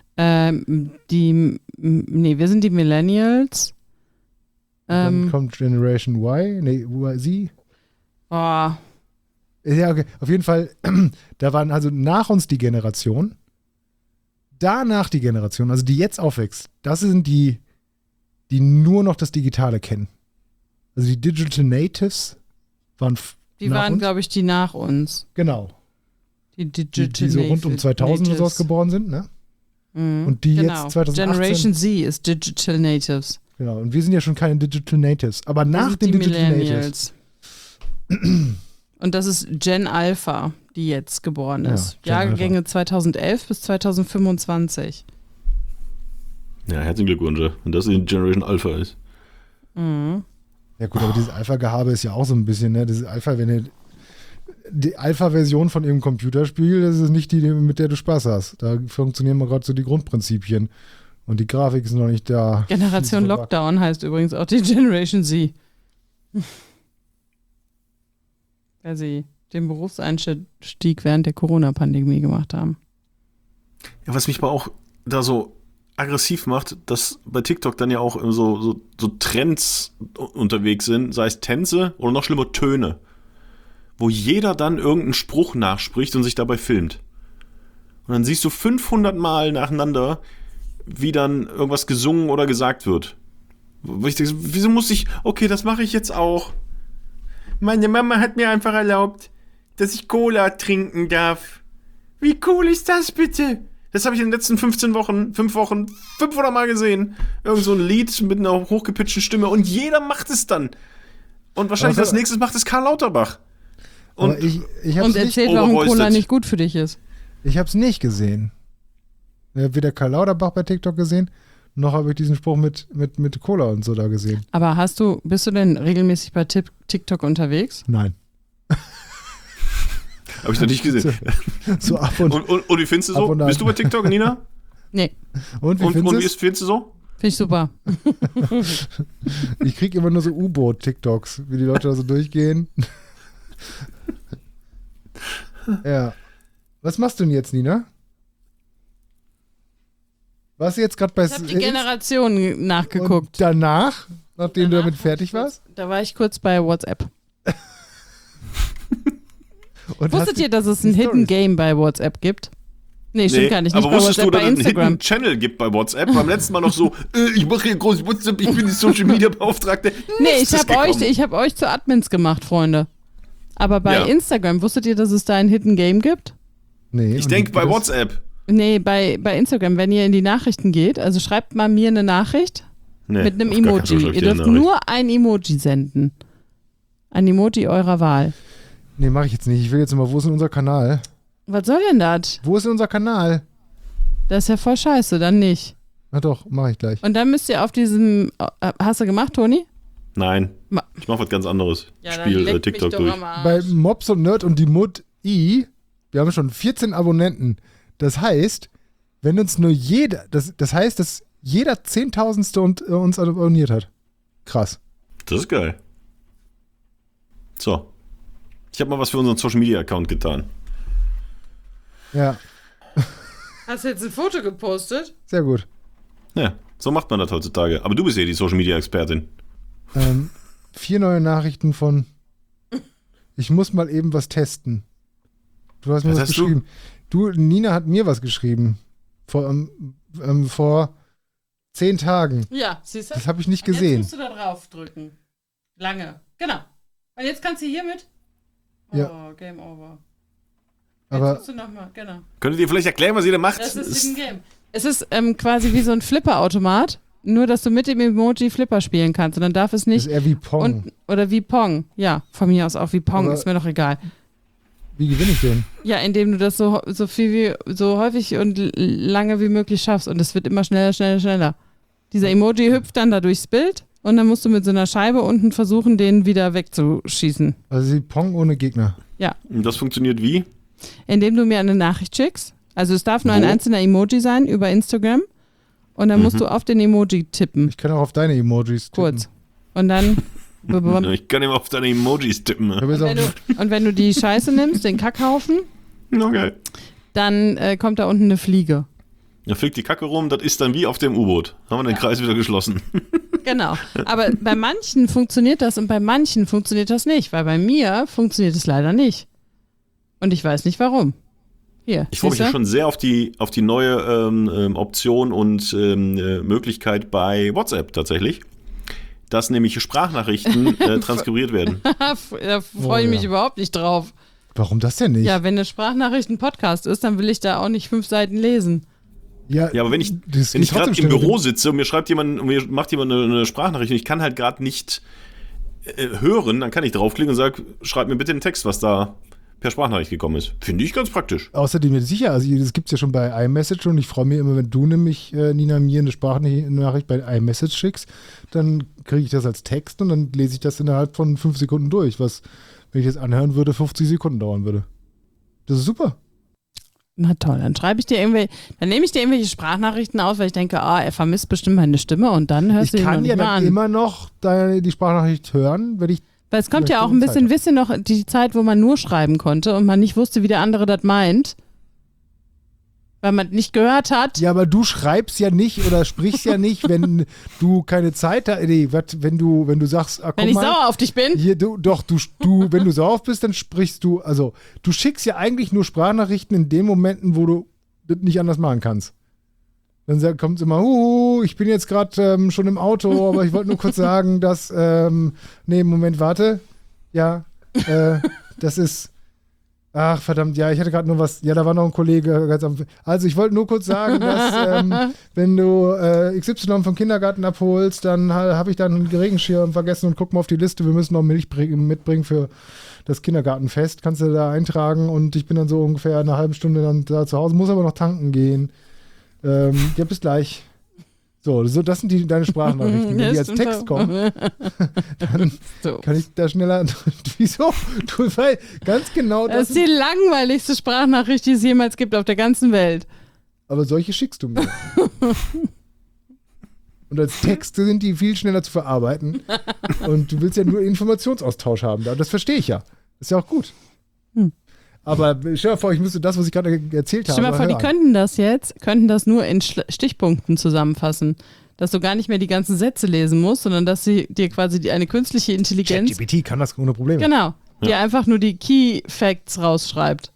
Ähm, die, m- nee, wir sind die Millennials. Dann Ähm, kommt Generation Y? Nee, Y, Z? oh, Ja, okay. Auf jeden Fall, da waren also nach uns die Generation, danach die Generation, also die jetzt aufwächst, das sind die, die nur noch das Digitale kennen. Also die Digital Natives waren f- die nach waren, uns. glaube ich, die nach uns. Genau. Die Die, Digital die so rund um Natives. zweitausend oder sowas geboren sind, ne? Mhm. Und die genau. jetzt zweitausendachtzehn. Generation Z ist Digital Natives. Genau. Und wir sind ja schon keine Digital Natives. Aber Wir nach sind den die Digital Natives. Millennials. Und das ist Gen Alpha, die jetzt geboren Ja, ist. Gen Jahrgänge zweitauseldelf bis zweitausendfünfundzwanzig. Ja, herzlichen Glückwunsch, wenn das die Generation Alpha ist. Mhm. Ja gut, aber dieses Alpha-Gehabe ist ja auch so ein bisschen, ne? Dieses Alpha, wenn ihr die Alpha-Version von irgendeinem Computerspiel, das ist nicht die, mit der du Spaß hast. Da funktionieren mal gerade so die Grundprinzipien. Und die Grafik ist noch nicht da. Generation Viel zu Lockdown heißt übrigens auch die Generation Z. Weil sie den Berufseinstieg während der Corona-Pandemie gemacht haben. Ja, was mich aber auch da so aggressiv macht, dass bei TikTok dann ja auch so, so, so Trends unterwegs sind, sei es Tänze oder noch schlimmer Töne, wo jeder dann irgendeinen Spruch nachspricht und sich dabei filmt. Und dann siehst du fünfhundert Mal nacheinander, wie dann irgendwas gesungen oder gesagt wird. Wo ich denke, wieso muss ich, okay, das mache ich jetzt auch. Meine Mama hat mir einfach erlaubt, dass ich Cola trinken darf. Wie cool ist das bitte? Das habe ich in den letzten fünfzehn Wochen, fünf Wochen, fünfhundert Mal gesehen. Irgend so ein Lied mit einer hochgepitchten Stimme und jeder macht es dann. Und wahrscheinlich Aber- als nächstes macht es Karl Lauterbach. Und Aber ich, ich habe Und es nicht, erzählt, warum overvoiced. Cola nicht gut für dich ist. ich hab's nicht gesehen. Ich habe weder Karl Lauterbach bei TikTok gesehen, noch habe ich diesen Spruch mit, mit, mit Cola und so da gesehen. Aber hast du, bist du denn regelmäßig bei Tip- TikTok unterwegs? Nein. habe ich noch nicht gesehen. So ab und, Und, und, und wie findest du Ab so? und an. Bist du bei TikTok, Nina? Nee, Und wie Und, findest und du wie es? ist, findest du so? finde ich super. Ich krieg immer nur so U-Boot-TikToks, wie die Leute da so durchgehen. Ja. Was machst du denn jetzt, Nina? Warst du jetzt gerade bei Ich habe die Inst- Generation nachgeguckt. Und danach, nachdem du Danach damit war fertig ich kurz- warst? Da war ich kurz bei WhatsApp. Und Wusstet hast ihr, dass es die ein Hidden Stories? Game bei WhatsApp gibt? Nee, stimmt Nee, gar nicht. Nicht aber bei wusstest WhatsApp, du, dass bei es einen Instagram. Hidden Channel gibt bei WhatsApp? Beim letzten Mal noch so, äh, ich mache hier groß WhatsApp, ich bin die Social Media Beauftragte. Nee, ich Nichts ist habe euch, gekommen. ich hab euch zu Admins gemacht, Freunde. Aber bei Ja. Instagram, wusstet ihr, dass es da ein Hidden Game gibt? Nee, Ich und denke wie bei das- WhatsApp. Nee, bei, bei Instagram, wenn ihr in die Nachrichten geht, also schreibt mal mir eine Nachricht Nee, mit einem auf gar keinen Fall Emoji. schreibe ich Ihr dir eine dürft Nachricht. nur ein Emoji senden. Ein Emoji eurer Wahl. Nee, mache ich jetzt nicht. Ich will jetzt mal, wo ist denn unser Kanal? Was soll denn das? Wo ist denn unser Kanal? Das ist ja voll scheiße, dann nicht. Na doch, mache ich gleich. Und dann müsst ihr auf diesem. äh, Hast du gemacht, Toni? Nein, Ma- ich mache was ganz anderes. Ja, dann Spiel äh, leck TikTok mich doch durch. am Arsch. Bei Mobs und Nerd und die Mut I, wir haben schon vierzehn Abonnenten. Das heißt, wenn uns nur jeder, das, das heißt, dass jeder Zehntausendste und, äh, uns abonniert hat. Krass. Das ist geil. So. Ich habe mal was für unseren Social Media Account getan. Ja, Hast du jetzt ein Foto gepostet? sehr gut. Ja, so macht man das heutzutage. Aber du bist ja die Social Media Expertin. Ähm, vier neue Nachrichten von ich muss mal eben was testen. Du hast mir Was was, hast du? geschrieben. Du? Nina hat mir was geschrieben. Vor, ähm, ähm, vor zehn Tagen. Ja, siehst du? Das habe ich nicht Und gesehen. Jetzt musst du da drauf drücken. Lange. Genau. Und jetzt kannst du hiermit. Oh, Ja. Game over. Jetzt Aber musst du nochmal, genau. Könntet ihr vielleicht erklären, was ihr da macht? Das ist Es- Hidden Game. Es ist ähm, quasi wie so ein Flipper-Automat, nur dass du mit dem Emoji Flipper spielen kannst. Und dann darf es das nicht. ist eher wie Pong. Und, oder wie Pong. Ja, von mir aus auch wie Pong, Aber- ist mir doch egal. Wie gewinne ich denn? Ja, indem du das so, so viel wie, so häufig und l- lange wie möglich schaffst. Und es wird immer schneller, schneller, schneller. Dieser Emoji hüpft dann da durchs Bild und dann musst du mit so einer Scheibe unten versuchen, den wieder wegzuschießen. Also wie Pong ohne Gegner. Das funktioniert wie? Indem du mir eine Nachricht schickst. Also es darf nur ein Wo? einzelner Emoji sein über Instagram. Und dann musst Mhm. du auf den Emoji tippen. Ich kann auch auf deine Emojis tippen. Kurz. Und dann. und Ich kann immer auf deine Emojis tippen. Ich habe jetzt auch wenn, du, und wenn du die Scheiße nimmst, den Kackhaufen, Okay. dann äh, kommt da unten eine Fliege. Da fliegt die Kacke rum, das ist dann wie auf dem U-Boot. Haben wir den Kreis wieder geschlossen. Genau. Aber bei manchen funktioniert das und bei manchen funktioniert das nicht, weil bei mir funktioniert es leider nicht. Und ich weiß nicht warum. Hier. Ich freue mich ja siehst du? schon sehr auf die, auf die neue ähm, ähm, Option und ähm, äh, Möglichkeit bei WhatsApp tatsächlich, dass nämlich Sprachnachrichten äh, transkribiert werden. Da freue Oh, ich mich ja. überhaupt nicht drauf. Warum das denn nicht? Ja, wenn eine Sprachnachricht ein Podcast ist, dann will ich da auch nicht fünf Seiten lesen. ja, Ja, aber wenn ich, das wenn geht ich gerade trotzdem im schnell. Büro sitze und mir schreibt jemand, und mir macht jemand eine, eine Sprachnachricht und ich kann halt gerade nicht äh, hören, dann kann ich draufklicken und sage, schreib mir bitte den Text, was da per Sprachnachricht gekommen ist. Finde ich ganz praktisch. Außerdem bin ich sicher, also das gibt es ja schon bei iMessage und ich freue mich immer, wenn du nämlich, äh, Nina, mir eine Sprachnachricht bei iMessage schickst, dann kriege ich das als Text und dann lese ich das innerhalb von fünf Sekunden durch, was, wenn ich das anhören würde, fünfzig Sekunden dauern würde. Das ist super. Na toll, dann schreibe ich dir irgendwelche, dann nehme ich dir irgendwelche Sprachnachrichten aus, weil ich denke, ah, er vermisst bestimmt meine Stimme und dann hörst Ich du ihn noch kann nicht ja mehr dann an. immer noch deine, die Sprachnachricht hören, wenn ich. Weil es kommt Vielleicht ja auch wenn ein man bisschen, Zeit hat. wisst ihr noch, die Zeit, wo man nur schreiben konnte und man nicht wusste, wie der andere das meint. Weil man nicht gehört hat. Ja, aber du schreibst ja nicht oder sprichst ja nicht, wenn du keine Zeit hast. Nee, wat, wenn du, wenn du sagst, ah, guck Wenn ich mal, sauer auf dich bin. hier, du, doch, du, du, wenn du sauer bist, dann sprichst du, also du schickst ja eigentlich nur Sprachnachrichten in den Momenten, wo du das nicht anders machen kannst. Dann kommt es immer, uh, ich bin jetzt gerade ähm, schon im Auto, aber ich wollte nur kurz sagen, dass, ähm, nee, Moment, warte. Ja, äh, das ist, ach verdammt, ja, ich hatte gerade nur was, ja, da war noch ein Kollege ganz am, also ich wollte nur kurz sagen, dass, ähm, wenn du äh, X Y vom Kindergarten abholst, dann ha, habe ich dann einen Regenschirm vergessen und guck mal auf die Liste, wir müssen noch Milch bringen, mitbringen für das Kindergartenfest, kannst du da eintragen und ich bin dann so ungefähr eine halbe Stunde dann da zu Hause, muss aber noch tanken gehen. Ähm, ja, bis gleich. So, so das sind die, deine Sprachnachrichten. Wenn die als Text kommen, dann So. kann ich da schneller. Wieso? Du weißt ganz genau Das das. ist die langweiligste Sprachnachricht, die es jemals gibt auf der ganzen Welt. aber solche schickst du mir. Und als Texte sind die viel schneller zu verarbeiten. Und du willst ja nur Informationsaustausch haben. Das verstehe ich ja. Ist ja auch gut. Hm. Aber stell dir vor, ich müsste das, was ich gerade erzählt habe. Stell dir mal vor, die hören. könnten das jetzt, könnten das nur in Schl- Stichpunkten zusammenfassen. Dass du gar nicht mehr die ganzen Sätze lesen musst, sondern dass sie dir quasi die, eine künstliche Intelligenz. ChatGPT kann das ohne Probleme. Genau. Die Ja. einfach nur die Key Facts rausschreibt.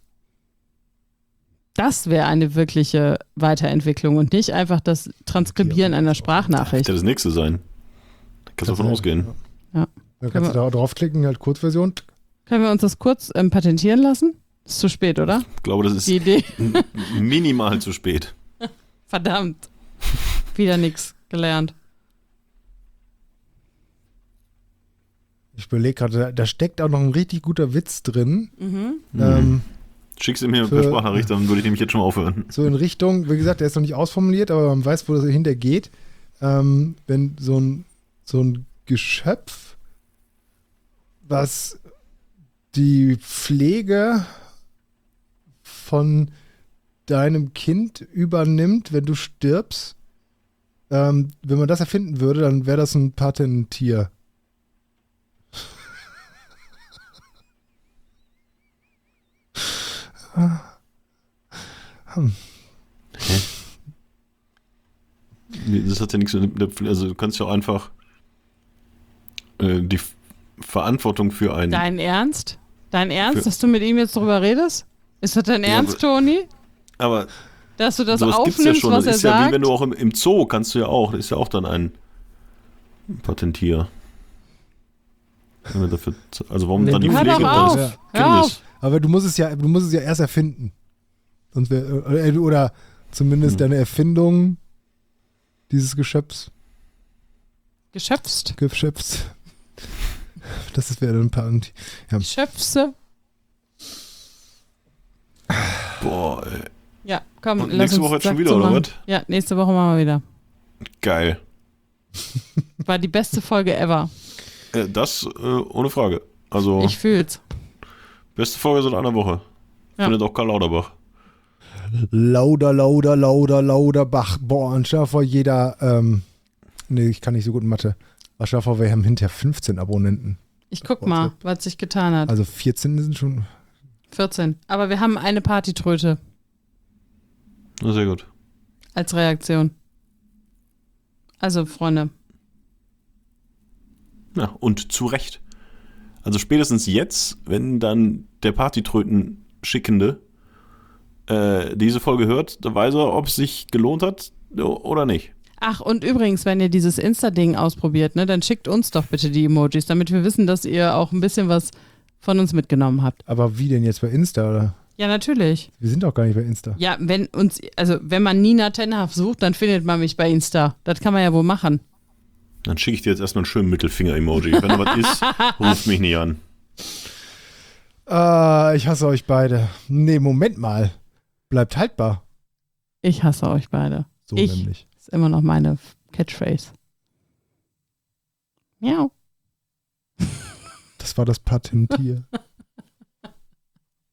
Das wäre eine wirkliche Weiterentwicklung und nicht einfach das Transkribieren einer Sprachnachricht. Wird ja das nächste sein. Da kannst du davon ausgehen. Ja. Dann kannst du da draufklicken, halt Kurzversion. Können wir uns das kurz ähm, patentieren lassen? Ist zu spät, oder? Ich glaube, das ist Die Idee. m- minimal zu spät. Verdammt. Wieder nichts gelernt. Ich überlege gerade, da- da steckt auch noch ein richtig guter Witz drin. Mhm. Ähm, Schickst du mir Für- per Sprachnachricht, dann würde ich nämlich jetzt schon mal aufhören. so in Richtung, wie gesagt, der ist noch nicht ausformuliert, aber man weiß, wo das hinter geht. Ähm, wenn so ein, so ein Geschöpf, was die Pflege von deinem Kind übernimmt, wenn du stirbst, ähm, wenn man das erfinden würde, dann wäre das ein Patentier. Nee, das hat ja nichts mit der Pfle- Also du kannst ja auch einfach äh, die F- Verantwortung für einen. Dein Ernst? Dein Ernst, Für- dass du mit ihm jetzt drüber redest? Ist das dein Ja, Ernst, aber- Toni? Aber Dass du das sowas gibt's aufnimmst, ja schon. was Das er ist ja sagt? wie wenn du auch im, im Zoo kannst du ja auch. Das ist ja auch dann ein Patentier. Wenn man dafür, also warum Nee, dann die du- Hör Pflege doch auf. des Hör Kindes? auf. Aber du musst es ja, du musst es ja erst erfinden. Sonst wär, äh, oder zumindest Hm. deine Erfindung dieses Geschöpfs, Geschöpfst. Geschöpfs. Das wäre dann ein paar. Ja. Geschöpfse. Boah, ey. Ja, komm, Und lass nächste uns Woche jetzt schon Sack wieder, zu oder machen. was? Ja, nächste Woche machen wir wieder. Geil. War die beste Folge ever. Äh, Das äh, ohne Frage. Also, Ich fühl's. beste Folge seit einer Woche. Ja. Findet auch Karl Lauterbach. Lauder, lauder, lauder, lauder, Bach. Boah, und stell dir vor, jeder. Ähm, nee, ich kann nicht so gut Mathe. Aber stell dir vor, wir haben hinterher fünfzehn Abonnenten. Ich guck mal, was sich getan hat. Also vierzehn sind schon. vierzehn. Aber wir haben eine Partytröte Na, sehr gut. als Reaktion. Also, Freunde. Ja, und zu Recht. Also spätestens jetzt, wenn dann der Partytröten-Schickende äh, diese Folge hört, dann weiß er, ob es sich gelohnt hat oder nicht. Ach, und übrigens, wenn ihr dieses Insta-Ding ausprobiert, ne, dann schickt uns doch bitte die Emojis, damit wir wissen, dass ihr auch ein bisschen was von uns mitgenommen habt. Aber wie denn jetzt bei Insta? Oder? Ja, natürlich. Wir sind doch gar nicht bei Insta. Ja, wenn uns, also wenn man Nina Tenhaf sucht, dann findet man mich bei Insta. Das kann man ja wohl machen. Dann schicke ich dir jetzt erstmal einen schönen Mittelfinger-Emoji. Wenn da was ist, ruft mich nicht an. Äh, ich hasse euch beide. Nee, Moment mal. Bleibt haltbar. Ich hasse euch beide. So Ich. nämlich. Ist immer noch meine Catchphrase. Miau. Das war das Patentier.